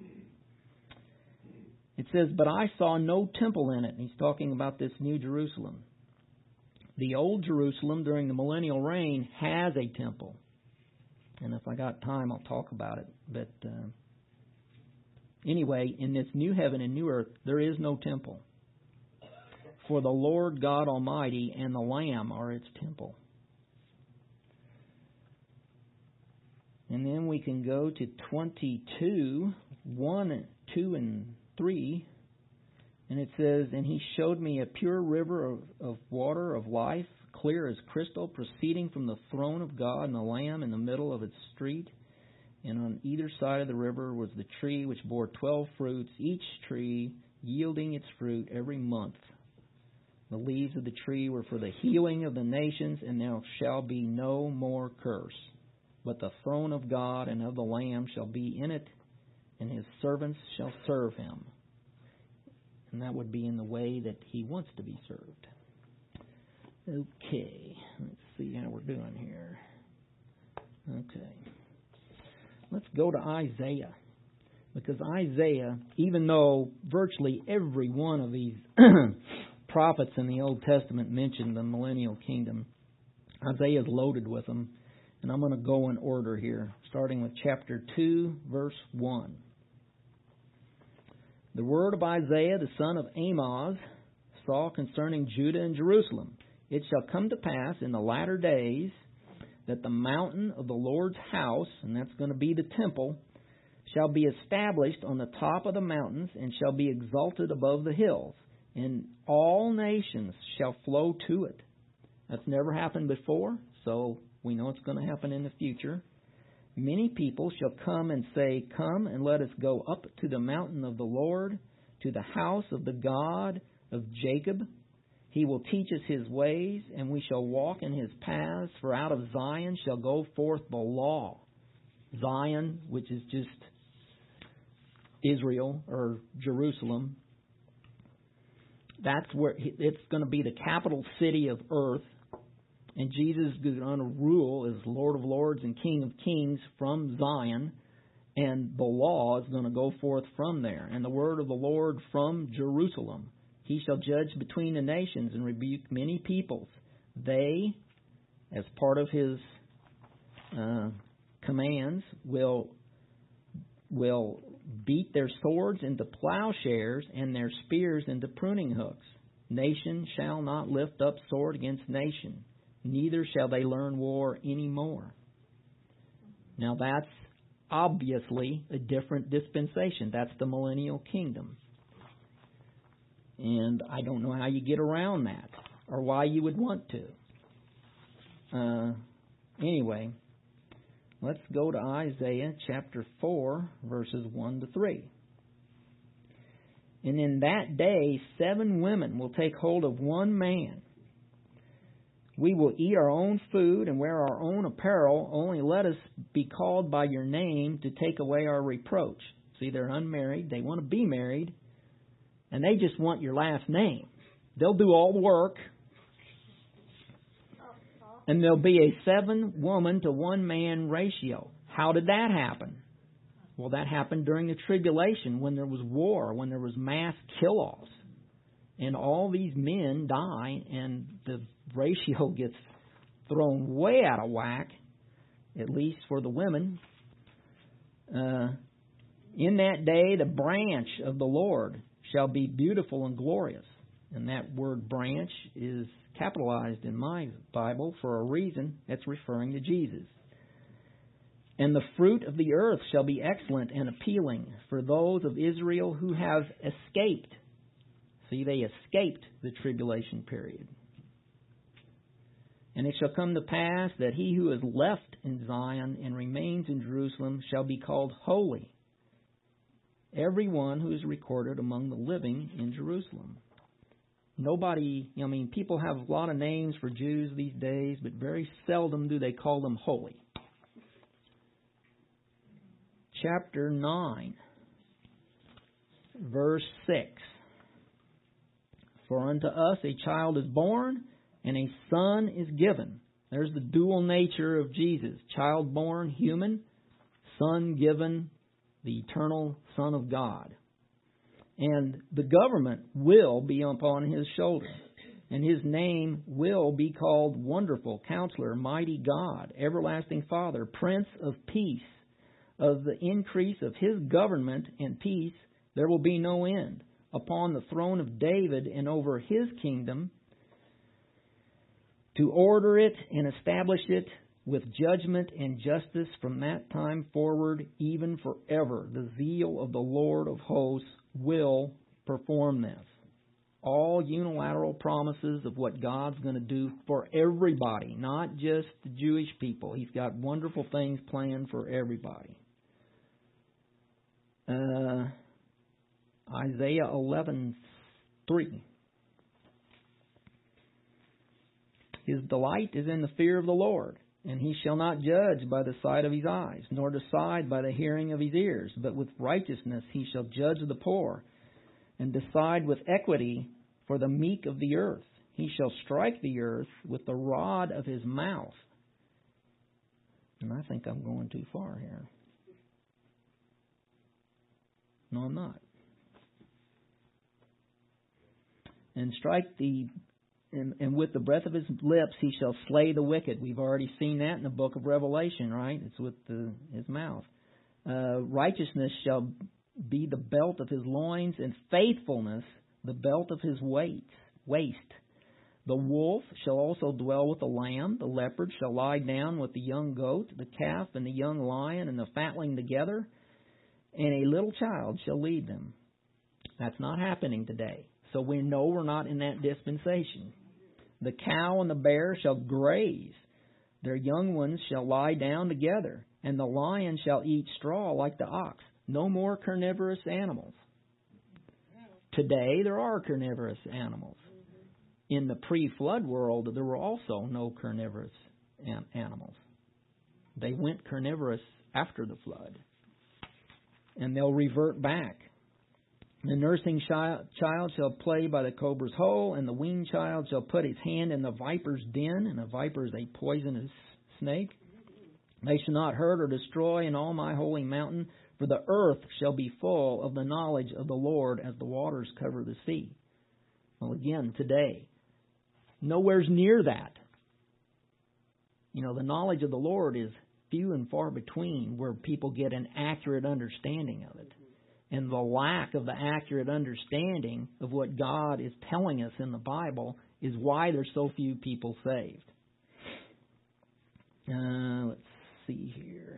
It says, But I saw no temple in it. And he's talking about this New Jerusalem. The old Jerusalem during the millennial reign has a temple. And if I got time, I'll talk about it. But uh, anyway, in this new heaven and new earth, there is no temple. For the Lord God Almighty and the Lamb are its temple. And then we can go to twenty-two, one, two, and three. And it says, And he showed me a pure river of, of water of life, clear as crystal, proceeding from the throne of God and the Lamb in the middle of its street. And on either side of the river was the tree which bore twelve fruits, each tree yielding its fruit every month. The leaves of the tree were for the healing of the nations, and there shall be no more curse. But the throne of God and of the Lamb shall be in it, and his servants shall serve him. And that would be in the way that he wants to be served. Okay, let's see how we're doing here. Okay. Let's go to Isaiah. Because Isaiah, even though virtually every one of these prophets in the Old Testament mentioned the millennial kingdom, Isaiah is loaded with them. And I'm going to go in order here, starting with chapter two, verse one. The word of Isaiah, the son of Amoz, saw concerning Judah and Jerusalem. It shall come to pass in the latter days that the mountain of the Lord's house, and that's going to be the temple, shall be established on the top of the mountains and shall be exalted above the hills, and all nations shall flow to it. That's never happened before, so we know it's going to happen in the future. Many people shall come and say, Come and let us go up to the mountain of the Lord, to the house of the God of Jacob. He will teach us His ways, and we shall walk in His paths. For out of Zion shall go forth the law. Zion, which is just Israel or Jerusalem. That's where it's going to be the capital city of earth. And Jesus is going to rule as Lord of Lords and King of Kings from Zion. And the law is going to go forth from there. And the word of the Lord from Jerusalem. He shall judge between the nations and rebuke many peoples. They, as part of His uh, commands, will will beat their swords into plowshares and their spears into pruning hooks. Nation shall not lift up sword against nation, neither shall they learn war any more. Now that's obviously a different dispensation. That's the millennial kingdom. And I don't know how you get around that or why you would want to. Uh, anyway, let's go to Isaiah chapter four, verses one to three. And in that day, seven women will take hold of one man. We will eat our own food and wear our own apparel. Only let us be called by your name to take away our reproach. See, they're unmarried. They want to be married. And they just want your last name. They'll do all the work. And there'll be a seven woman to one man ratio. How did that happen? Well, that happened during the tribulation when there was war, when there was mass kill-offs. And all these men die and the ratio gets thrown way out of whack, at least for the women. Uh, in that day, the branch of the Lord shall be beautiful and glorious. And that word branch is capitalized in my Bible for a reason. It's referring to Jesus. And the fruit of the earth shall be excellent and appealing for those of Israel who have escaped. See, they escaped the tribulation period. And it shall come to pass that he who is left in Zion and remains in Jerusalem shall be called holy, everyone who is recorded among the living in Jerusalem. Nobody, I mean, people have a lot of names for Jews these days, but very seldom do they call them holy. Chapter nine, verse six. For unto us a child is born, and a son is given. There's the dual nature of Jesus. Child born, human, son given, the eternal Son of God. And the government will be upon His shoulder. And His name will be called Wonderful, Counselor, Mighty God, Everlasting Father, Prince of Peace. Of the increase of His government and peace there will be no end, upon the throne of David and over His kingdom, to order it and establish it with judgment and justice from that time forward, even forever. The zeal of the Lord of hosts will perform this. All unilateral promises of what God's going to do for everybody, not just the Jewish people. He's got wonderful things planned for everybody. Uh, Isaiah eleven three. His delight is in the fear of the Lord, and He shall not judge by the sight of His eyes, nor decide by the hearing of His ears, but with righteousness He shall judge the poor, and decide with equity for the meek of the earth. He shall strike the earth with the rod of His mouth. And I think I'm going too far here. No, I'm not. And strike the, and, and with the breath of His lips He shall slay the wicked. We've already seen that in the book of Revelation, right? It's with the, His mouth. Uh, righteousness shall be the belt of His loins, and faithfulness the belt of His waist. waist. The wolf shall also dwell with the lamb. The leopard shall lie down with the young goat, the calf and the young lion and the fatling together, and a little child shall lead them. That's not happening today. So we know we're not in that dispensation. The cow and the bear shall graze. Their young ones shall lie down together, and the lion shall eat straw like the ox. No more carnivorous animals. today there are carnivorous animals. In the pre-flood world, there were also no carnivorous an- animals. They went carnivorous after the flood. And they'll revert back. The nursing child shall play by the cobra's hole, and the weaned child shall put his hand in the viper's den, and a viper is a poisonous snake. They shall not hurt or destroy in all my holy mountain, for the earth shall be full of the knowledge of the Lord as the waters cover the sea. Well, again, today, nowhere's near that. You know, the knowledge of the Lord is few and far between where people get an accurate understanding of it. And the lack of the accurate understanding of what God is telling us in the Bible is why there's so few people saved. Uh, let's see here.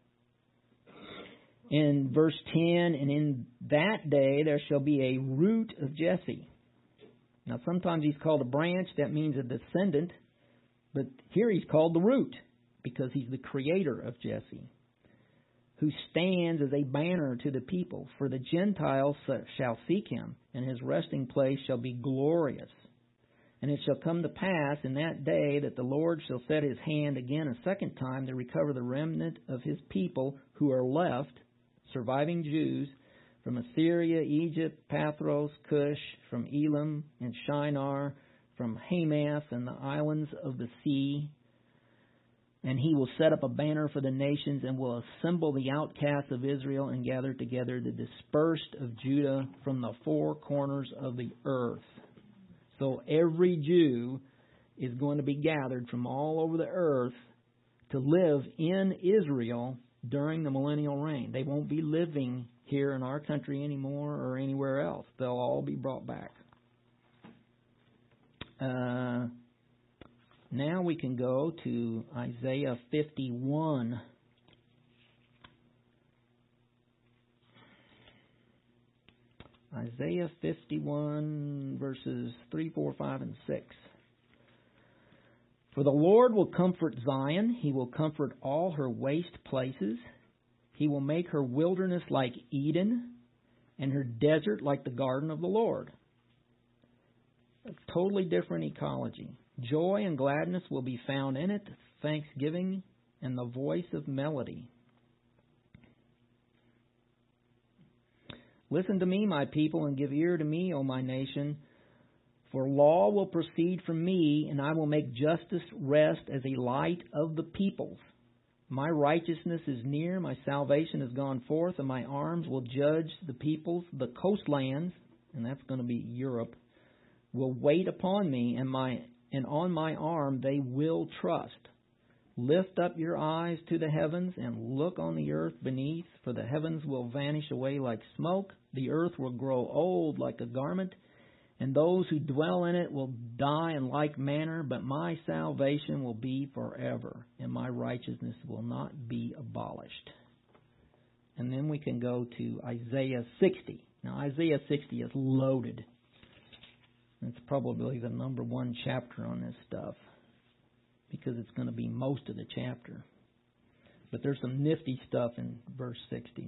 In verse ten, and in that day there shall be a root of Jesse. Now sometimes he's called a branch, that means a descendant. But here he's called the root because he's the creator of Jesse, who stands as a banner to the people. For the Gentiles shall seek him, and his resting place shall be glorious. And it shall come to pass in that day that the Lord shall set his hand again a second time to recover the remnant of his people who are left, surviving Jews, from Assyria, Egypt, Pathros, Cush, from Elam and Shinar, from Hamath and the islands of the sea. And he will set up a banner for the nations and will assemble the outcasts of Israel and gather together the dispersed of Judah from the four corners of the earth. So every Jew is going to be gathered from all over the earth to live in Israel during the millennial reign. They won't be living here in our country anymore or anywhere else. They'll all be brought back. Uh, now we can go to Isaiah fifty-one. Isaiah fifty-one, verses three, four, five, and six. For the Lord will comfort Zion. He will comfort all her waste places. He will make her wilderness like Eden, and her desert like the garden of the Lord. A totally different ecology. Joy and gladness will be found in it, thanksgiving and the voice of melody. Listen to me, my people, and give ear to me, O my nation. For law will proceed from me, and I will make justice rest as a light of the peoples. My righteousness is near, my salvation has gone forth, and my arms will judge the peoples. The coastlands, and that's going to be Europe, will wait upon me, and my and on my arm they will trust. Lift up your eyes to the heavens and look on the earth beneath, for the heavens will vanish away like smoke, the earth will grow old like a garment, and those who dwell in it will die in like manner, but my salvation will be forever, and my righteousness will not be abolished. And then we can go to Isaiah sixty. Now Isaiah sixty is loaded. It's probably the number one chapter on this stuff, because it's going to be most of the chapter. But there's some nifty stuff in verse sixty.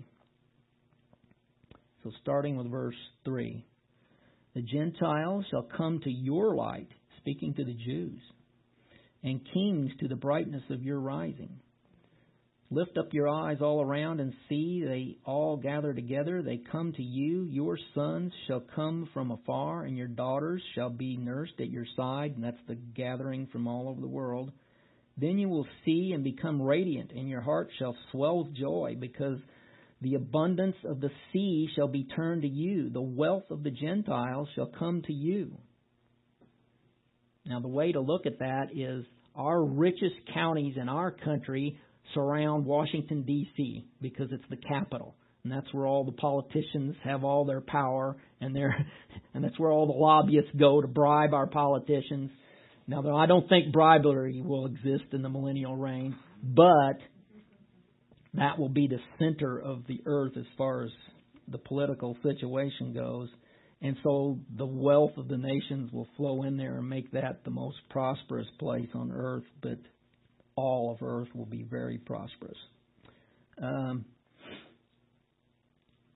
So starting with verse three. The Gentiles shall come to your light, speaking to the Jews, and kings to the brightness of your rising. Lift up your eyes all around and see, they all gather together. They come to you. Your sons shall come from afar, and your daughters shall be nursed at your side. And that's the gathering from all over the world. Then you will see and become radiant, and your heart shall swell with joy, because the abundance of the sea shall be turned to you. The wealth of the Gentiles shall come to you. Now, the way to look at that is our richest counties in our country surround Washington, D C, because it's the capital. And that's where all the politicians have all their power, and they're, and that's where all the lobbyists go to bribe our politicians. Now, I don't think bribery will exist in the millennial reign, but that will be the center of the earth as far as the political situation goes. And so the wealth of the nations will flow in there and make that the most prosperous place on earth, but all of earth will be very prosperous. Um,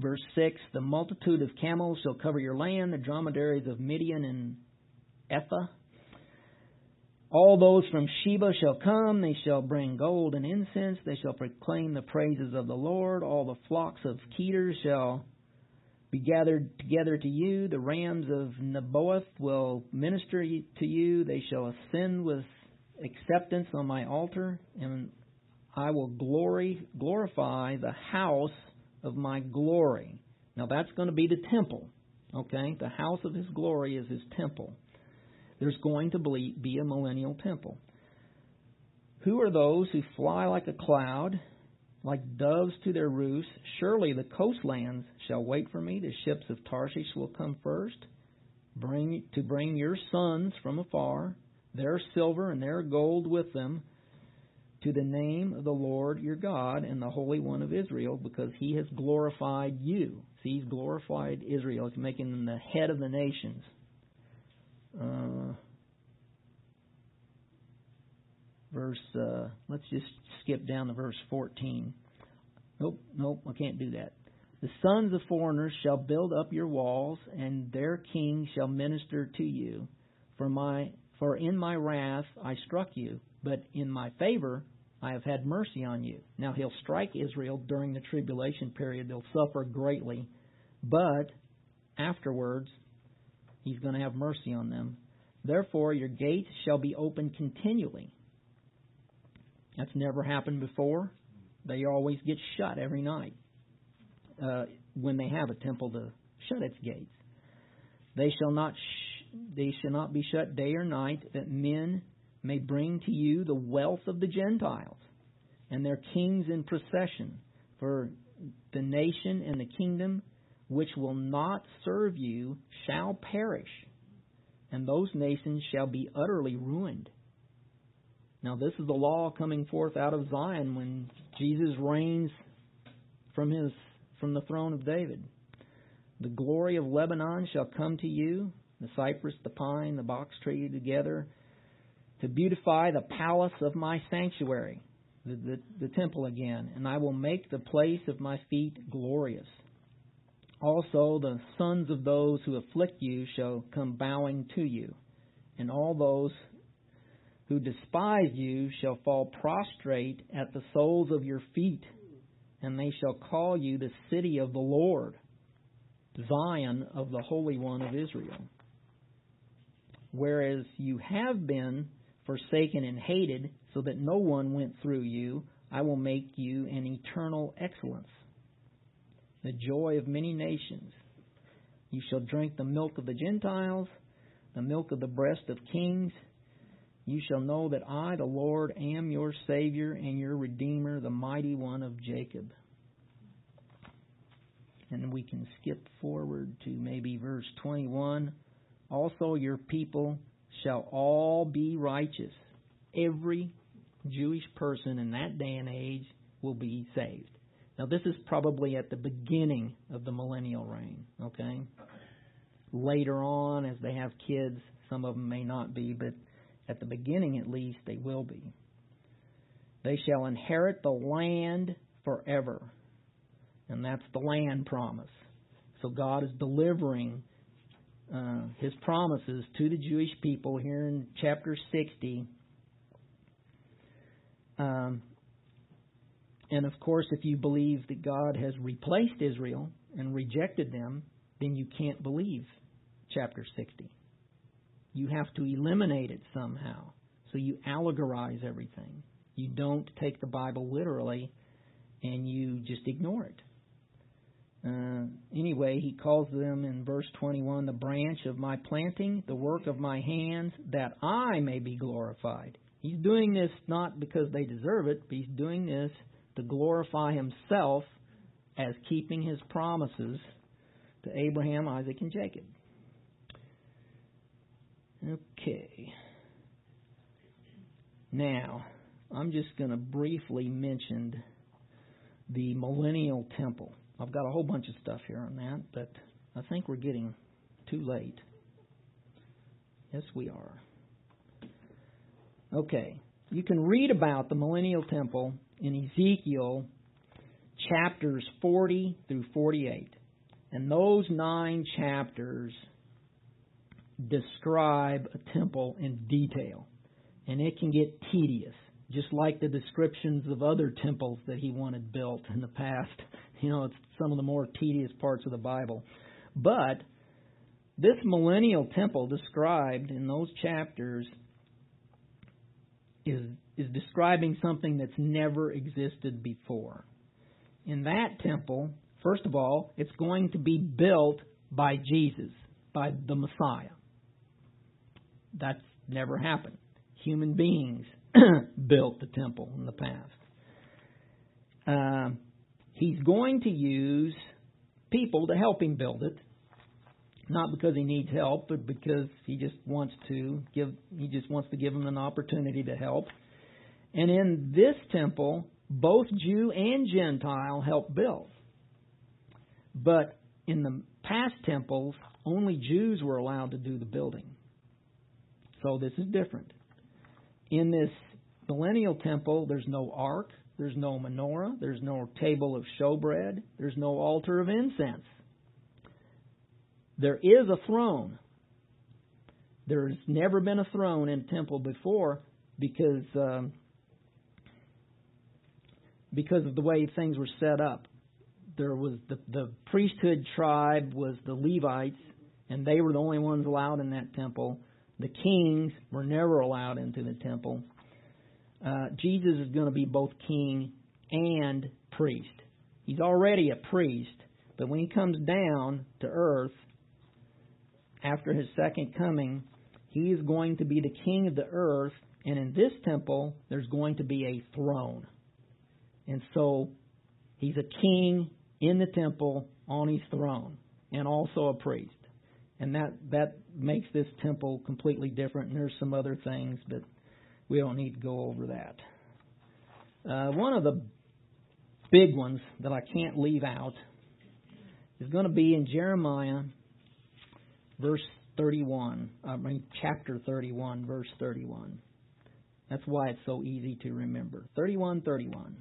Verse six, the multitude of camels shall cover your land, the dromedaries of Midian and Ephah. All those from Sheba shall come, they shall bring gold and incense, they shall proclaim the praises of the Lord. All the flocks of Kedar shall be gathered together to you. The rams of Nebaioth will minister to you. They shall ascend with acceptance on my altar, and I will glory glorify the house of my glory. Now that's going to be the temple. Okay? The house of His glory is His temple. There's going to be a millennial temple. Who are those who fly like a cloud, like doves to their roosts? Surely the coastlands shall wait for me. The ships of Tarshish will come first, bring to bring your sons from afar, their silver and their gold with them, to the name of the Lord your God and the Holy One of Israel, because He has glorified you. See, He's glorified Israel. He's making them the head of the nations. Uh, verse, uh, let's just skip down to verse fourteen. Nope, nope, I can't do that. The sons of foreigners shall build up your walls, and their king shall minister to you. For my, for in my wrath I struck you, but in my favor I have had mercy on you. Now He'll strike Israel during the tribulation period. They'll suffer greatly, but afterwards He's going to have mercy on them. Therefore, your gates shall be open continually. That's never happened before. They always get shut every night uh, when they have a temple to shut its gates. They shall not sh- they shall not be shut day or night, that men may bring to you the wealth of the Gentiles and their kings in procession. For the nation and the kingdom which will not serve you shall perish, and those nations shall be utterly ruined. Now this is the law coming forth out of Zion when Jesus reigns from his from the throne of David. The glory of Lebanon shall come to you, the cypress, the pine, the box tree together, to beautify the palace of my sanctuary, the, the, the temple again, and I will make the place of my feet glorious. Also the sons of those who afflict you shall come bowing to you, and all those who despise you shall fall prostrate at the soles of your feet, and they shall call you the city of the Lord, Zion of the Holy One of Israel. Whereas you have been forsaken and hated, so that no one went through you, I will make you an eternal excellence, the joy of many nations. You shall drink the milk of the Gentiles, the milk of the breast of kings. You shall know that I, the Lord, am your Savior and your Redeemer, the Mighty One of Jacob. And we can skip forward to maybe verse twenty-one. Also your people shall all be righteous. Every Jewish person in that day and age will be saved. Now this is probably at the beginning of the millennial reign, okay? Later on, as they have kids, some of them may not be, but at the beginning at least they will be. They shall inherit the land forever. And that's the land promise. So God is delivering uh, His promises to the Jewish people here in chapter sixty. Um, and of course, if you believe that God has replaced Israel and rejected them, then you can't believe chapter sixty. You have to eliminate it somehow. So you allegorize everything. You don't take the Bible literally, and you just ignore it. Uh, anyway, he calls them in verse twenty-one, the branch of my planting, the work of my hands, that I may be glorified. He's doing this not because they deserve it, but he's doing this to glorify himself as keeping his promises to Abraham, Isaac, and Jacob. Okay. Now, I'm just going to briefly mention the millennial temple. I've got a whole bunch of stuff here on that, but I think we're getting too late. Yes, we are. Okay. You can read about the millennial temple in Ezekiel chapters forty through forty-eight. And those nine chapters describe a temple in detail. And it can get tedious, just like the descriptions of other temples that he wanted built in the past. You know, it's some of the more tedious parts of the Bible. But this millennial temple described in those chapters is is describing something that's never existed before. In that temple, first of all, it's going to be built by Jesus, by the Messiah. That's never happened. Human beings built the temple in the past. Uh, he's going to use people to help him build it. Not because he needs help, but because he just wants to give. He just wants to give them an opportunity to help. And in this temple, both Jew and Gentile help build. But in the past temples, only Jews were allowed to do the building. So this is different. In this millennial temple, there's no ark, there's no menorah, there's no table of showbread, there's no altar of incense. There is a throne. There's never been a throne in a temple before because um, because of the way things were set up. There was the, the priesthood tribe was the Levites, and they were the only ones allowed in that temple. The kings were never allowed into the temple. Uh, Jesus is going to be both king and priest. He's already a priest, but when he comes down to earth, after his second coming, he is going to be the king of the earth, and in this temple, there's going to be a throne. And so, he's a king in the temple on his throne, and also a priest. And that, that makes this temple completely different, and there's some other things, but we don't need to go over that. Uh, one of the big ones that I can't leave out is going to be in Jeremiah verse thirty-one, I mean chapter thirty-one, verse thirty-one. That's why it's so easy to remember. thirty-one thirty-one.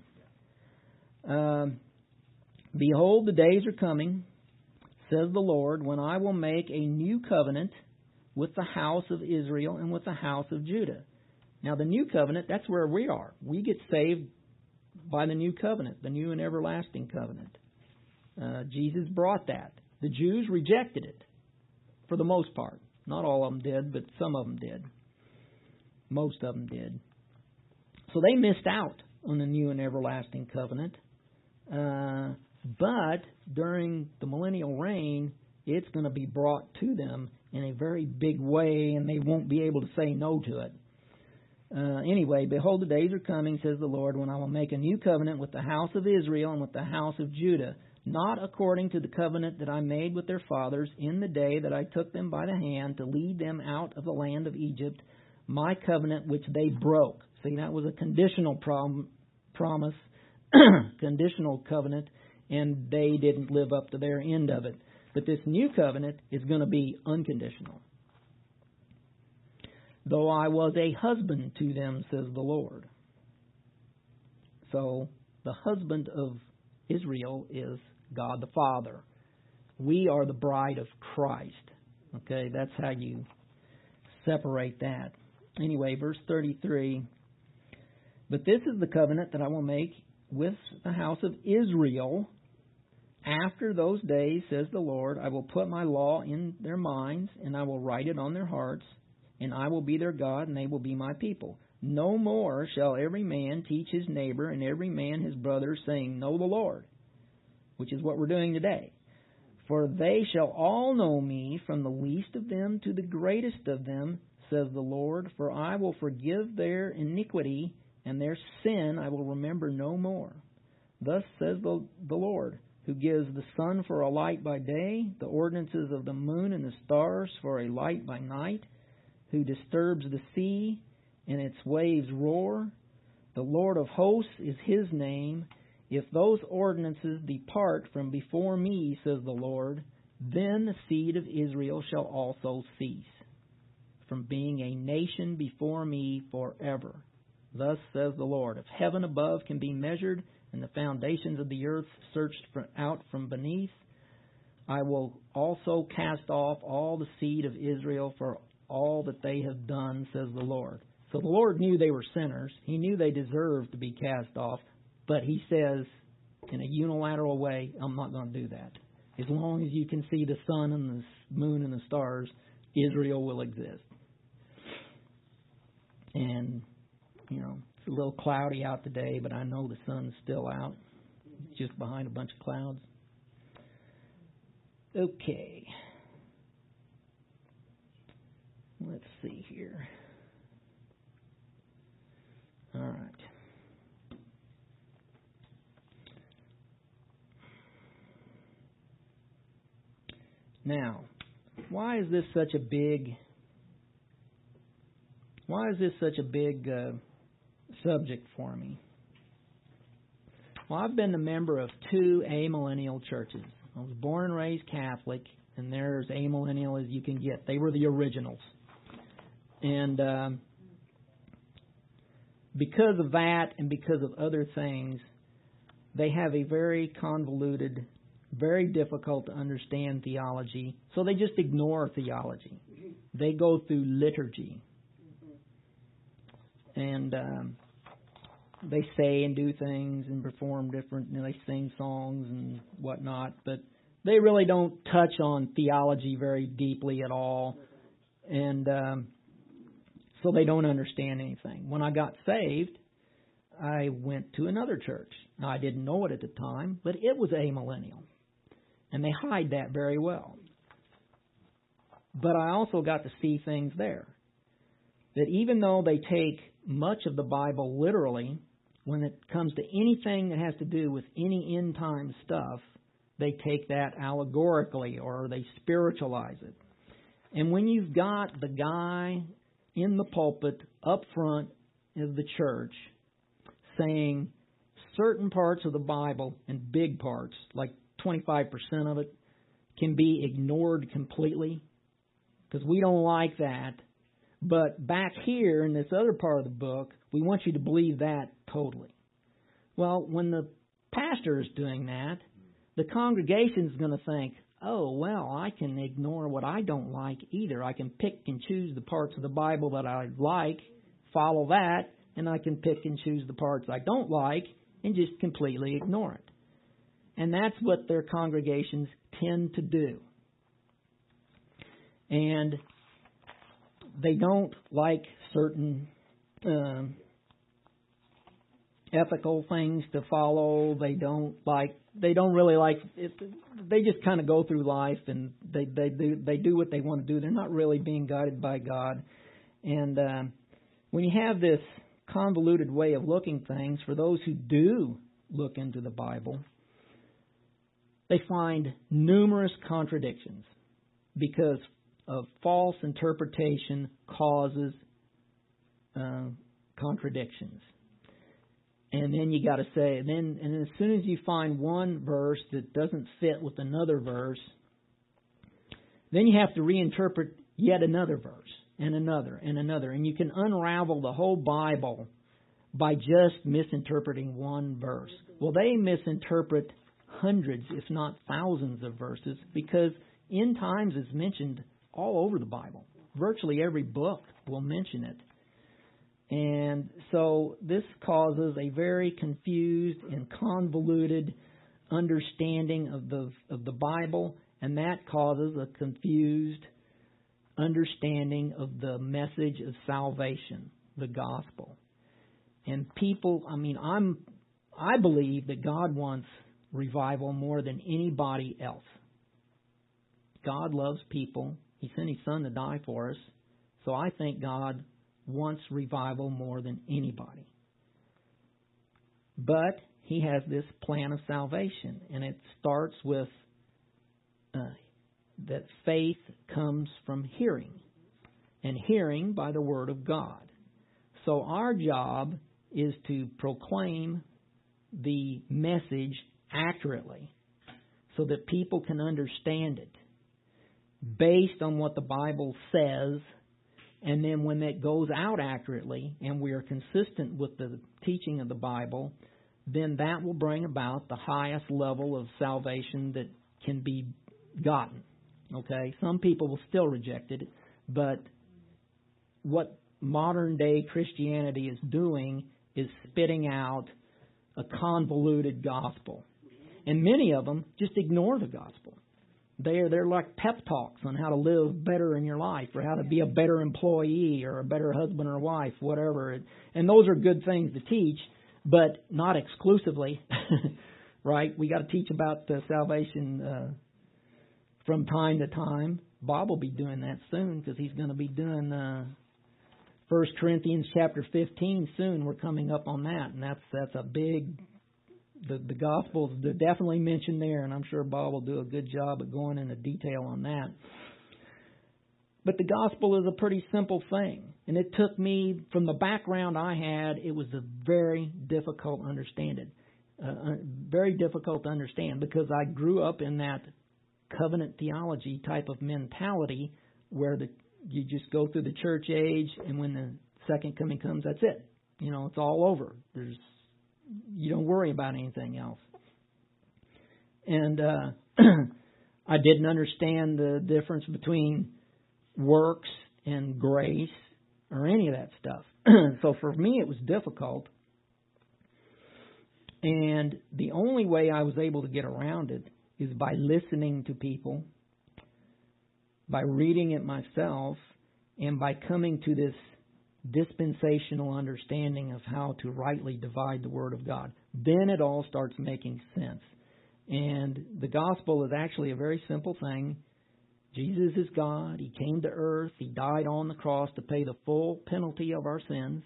Um, Behold, the days are coming, says the Lord, when I will make a new covenant with the house of Israel and with the house of Judah. Now, the new covenant, that's where we are. We get saved by the new covenant, the new and everlasting covenant. Uh, Jesus brought that. The Jews rejected it, for the most part. Not all of them did, but some of them did. Most of them did. So they missed out on the new and everlasting covenant. Uh, but during the millennial reign, it's going to be brought to them in a very big way, and they won't be able to say no to it. Uh, anyway, behold, the days are coming, says the Lord, when I will make a new covenant with the house of Israel and with the house of Judah, not according to the covenant that I made with their fathers in the day that I took them by the hand to lead them out of the land of Egypt, my covenant which they broke. See, that was a conditional prom- promise, conditional covenant, and they didn't live up to their end of it. But this new covenant is going to be unconditional. Though I was a husband to them, says the Lord. So, the husband of Israel is God the Father. We are the bride of Christ. Okay, that's how you separate that. Anyway, verse thirty-three. But this is the covenant that I will make with the house of Israel. After those days, says the Lord, I will put my law in their minds, and I will write it on their hearts, and I will be their God, and they will be my people. No more shall every man teach his neighbor, and every man his brother, saying, Know the Lord, which is what we're doing today. For they shall all know me, from the least of them to the greatest of them, says the Lord, for I will forgive their iniquity, and their sin I will remember no more. Thus says the, the Lord, who gives the sun for a light by day, the ordinances of the moon and the stars for a light by night, who disturbs the sea, and its waves roar. The Lord of hosts is his name. If those ordinances depart from before me, says the Lord, then the seed of Israel shall also cease from being a nation before me forever. Thus says the Lord, if heaven above can be measured, and the foundations of the earth searched from, out from beneath. I will also cast off all the seed of Israel for all that they have done, says the Lord. So the Lord knew they were sinners. He knew they deserved to be cast off. But He says, in a unilateral way, I'm not going to do that. As long as you can see the sun and the moon and the stars, Israel will exist. And, you know, it's a little cloudy out today, but I know the sun's still out. It's just behind a bunch of clouds. Okay. Let's see here. All right. Now, why is this such a big, why is this such a big uh, subject for me? Well, I've been a member of two amillennial churches. I was born and raised Catholic, and they're as amillennial as you can get. They were the originals. And um, because of that and because of other things, they have a very convoluted, very difficult to understand theology, so they just ignore theology. They go through liturgy. And um, they say and do things and perform different, you know, they sing songs and whatnot, but they really don't touch on theology very deeply at all. And um, so they don't understand anything. When I got saved, I went to another church. Now, I didn't know it at the time, but it was amillennial. And they hide that very well. But I also got to see things there. That even though they take much of the Bible literally, when it comes to anything that has to do with any end time stuff, they take that allegorically or they spiritualize it. And when you've got the guy in the pulpit up front of the church saying certain parts of the Bible and big parts, like twenty-five percent of it, can be ignored completely because we don't like that. But back here in this other part of the book, we want you to believe that totally. Well, when the pastor is doing that, the congregation is going to think, oh, well, I can ignore what I don't like either. I can pick and choose the parts of the Bible that I like, follow that, and I can pick and choose the parts I don't like and just completely ignore it. And that's what their congregations tend to do. And they don't like certain um, ethical things to follow. They don't like. They don't really like. It, they just kind of go through life and they they do they do what they want to do. They're not really being guided by God. And um, when you have this convoluted way of looking things, for those who do look into the Bible, they find numerous contradictions because of false interpretation causes uh, contradictions. And then you got to say, and then and as soon as you find one verse that doesn't fit with another verse, then you have to reinterpret yet another verse and another and another. And you can unravel the whole Bible by just misinterpreting one verse. Well, they misinterpret hundreds, if not thousands of verses because end times is mentioned all over the Bible. Virtually every book will mention it. And so this causes a very confused and convoluted understanding of the of the Bible, and that causes a confused understanding of the message of salvation, the gospel. And people, I mean, I'm I believe that God wants revival more than anybody else. God loves people. He sent His Son to die for us. So I think God wants revival more than anybody. But He has this plan of salvation, and it starts with uh, that faith comes from hearing, and hearing by the Word of God. So our job is to proclaim the message accurately so that people can understand it based on what the Bible says. And then when that goes out accurately and we are consistent with the teaching of the Bible, then that will bring about the highest level of salvation that can be gotten. Okay? Some people will still reject it, but what modern day Christianity is doing is spitting out a convoluted gospel. And many of them just ignore the gospel. They're, they're like pep talks on how to live better in your life, or how to be a better employee, or a better husband or wife, whatever. And those are good things to teach, but not exclusively, right? We got to teach about the salvation uh, from time to time. Bob will be doing that soon, because he's going to be doing uh, First Corinthians chapter fifteen soon. We're coming up on that, and that's that's a big. The, the Gospels are definitely mentioned there, and I'm sure Bob will do a good job of going into detail on that. But the Gospel is a pretty simple thing, and it took me, from the background I had, it was a very difficult understanding, uh, very difficult to understand, because I grew up in that covenant theology type of mentality where the, you just go through the church age, and when the second coming comes, that's it. You know, it's all over. There's You don't worry about anything else. And uh, I didn't understand the difference between works and grace or any of that stuff. So for me, it was difficult. And the only way I was able to get around it is by listening to people, by reading it myself, and by coming to this dispensational understanding of how to rightly divide the Word of God. Then it all starts making sense. And the gospel is actually a very simple thing. Jesus is God. He came to earth. He died on the cross to pay the full penalty of our sins.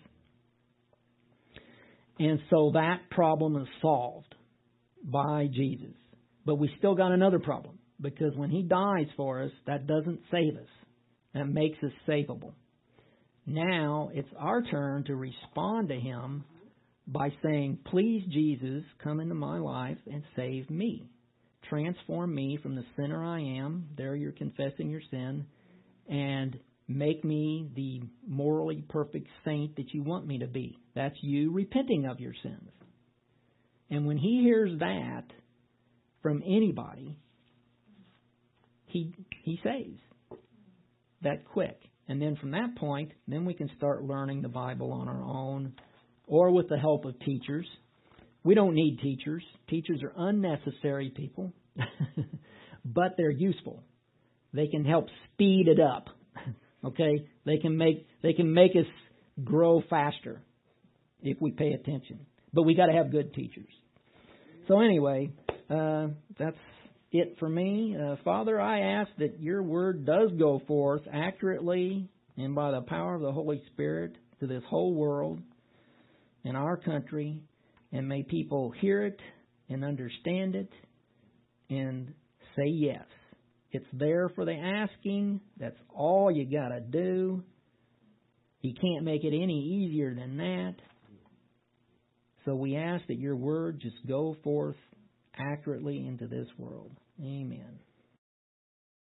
And so that problem is solved by Jesus. But we still got another problem, because when He dies for us, that doesn't save us. That makes us savable. Now it's our turn to respond to Him by saying, please, Jesus, come into my life and save me. Transform me from the sinner I am. There you're confessing your sin. And make me the morally perfect saint that you want me to be. That's you repenting of your sins. And when He hears that from anybody, He, he saves that quick. And then from that point, then we can start learning the Bible on our own, or with the help of teachers. We don't need teachers. Teachers are unnecessary people, but they're useful. They can help speed it up. Okay? They can make they can make us grow faster if we pay attention. But we got to have good teachers. So anyway, uh, that's it for me. Uh, Father, I ask that your word does go forth accurately and by the power of the Holy Spirit to this whole world and our country, and may people hear it and understand it and say yes. It's there for the asking. That's all you got to do. He can't make it any easier than that. So we ask that your word just go forth accurately into this world. Amen.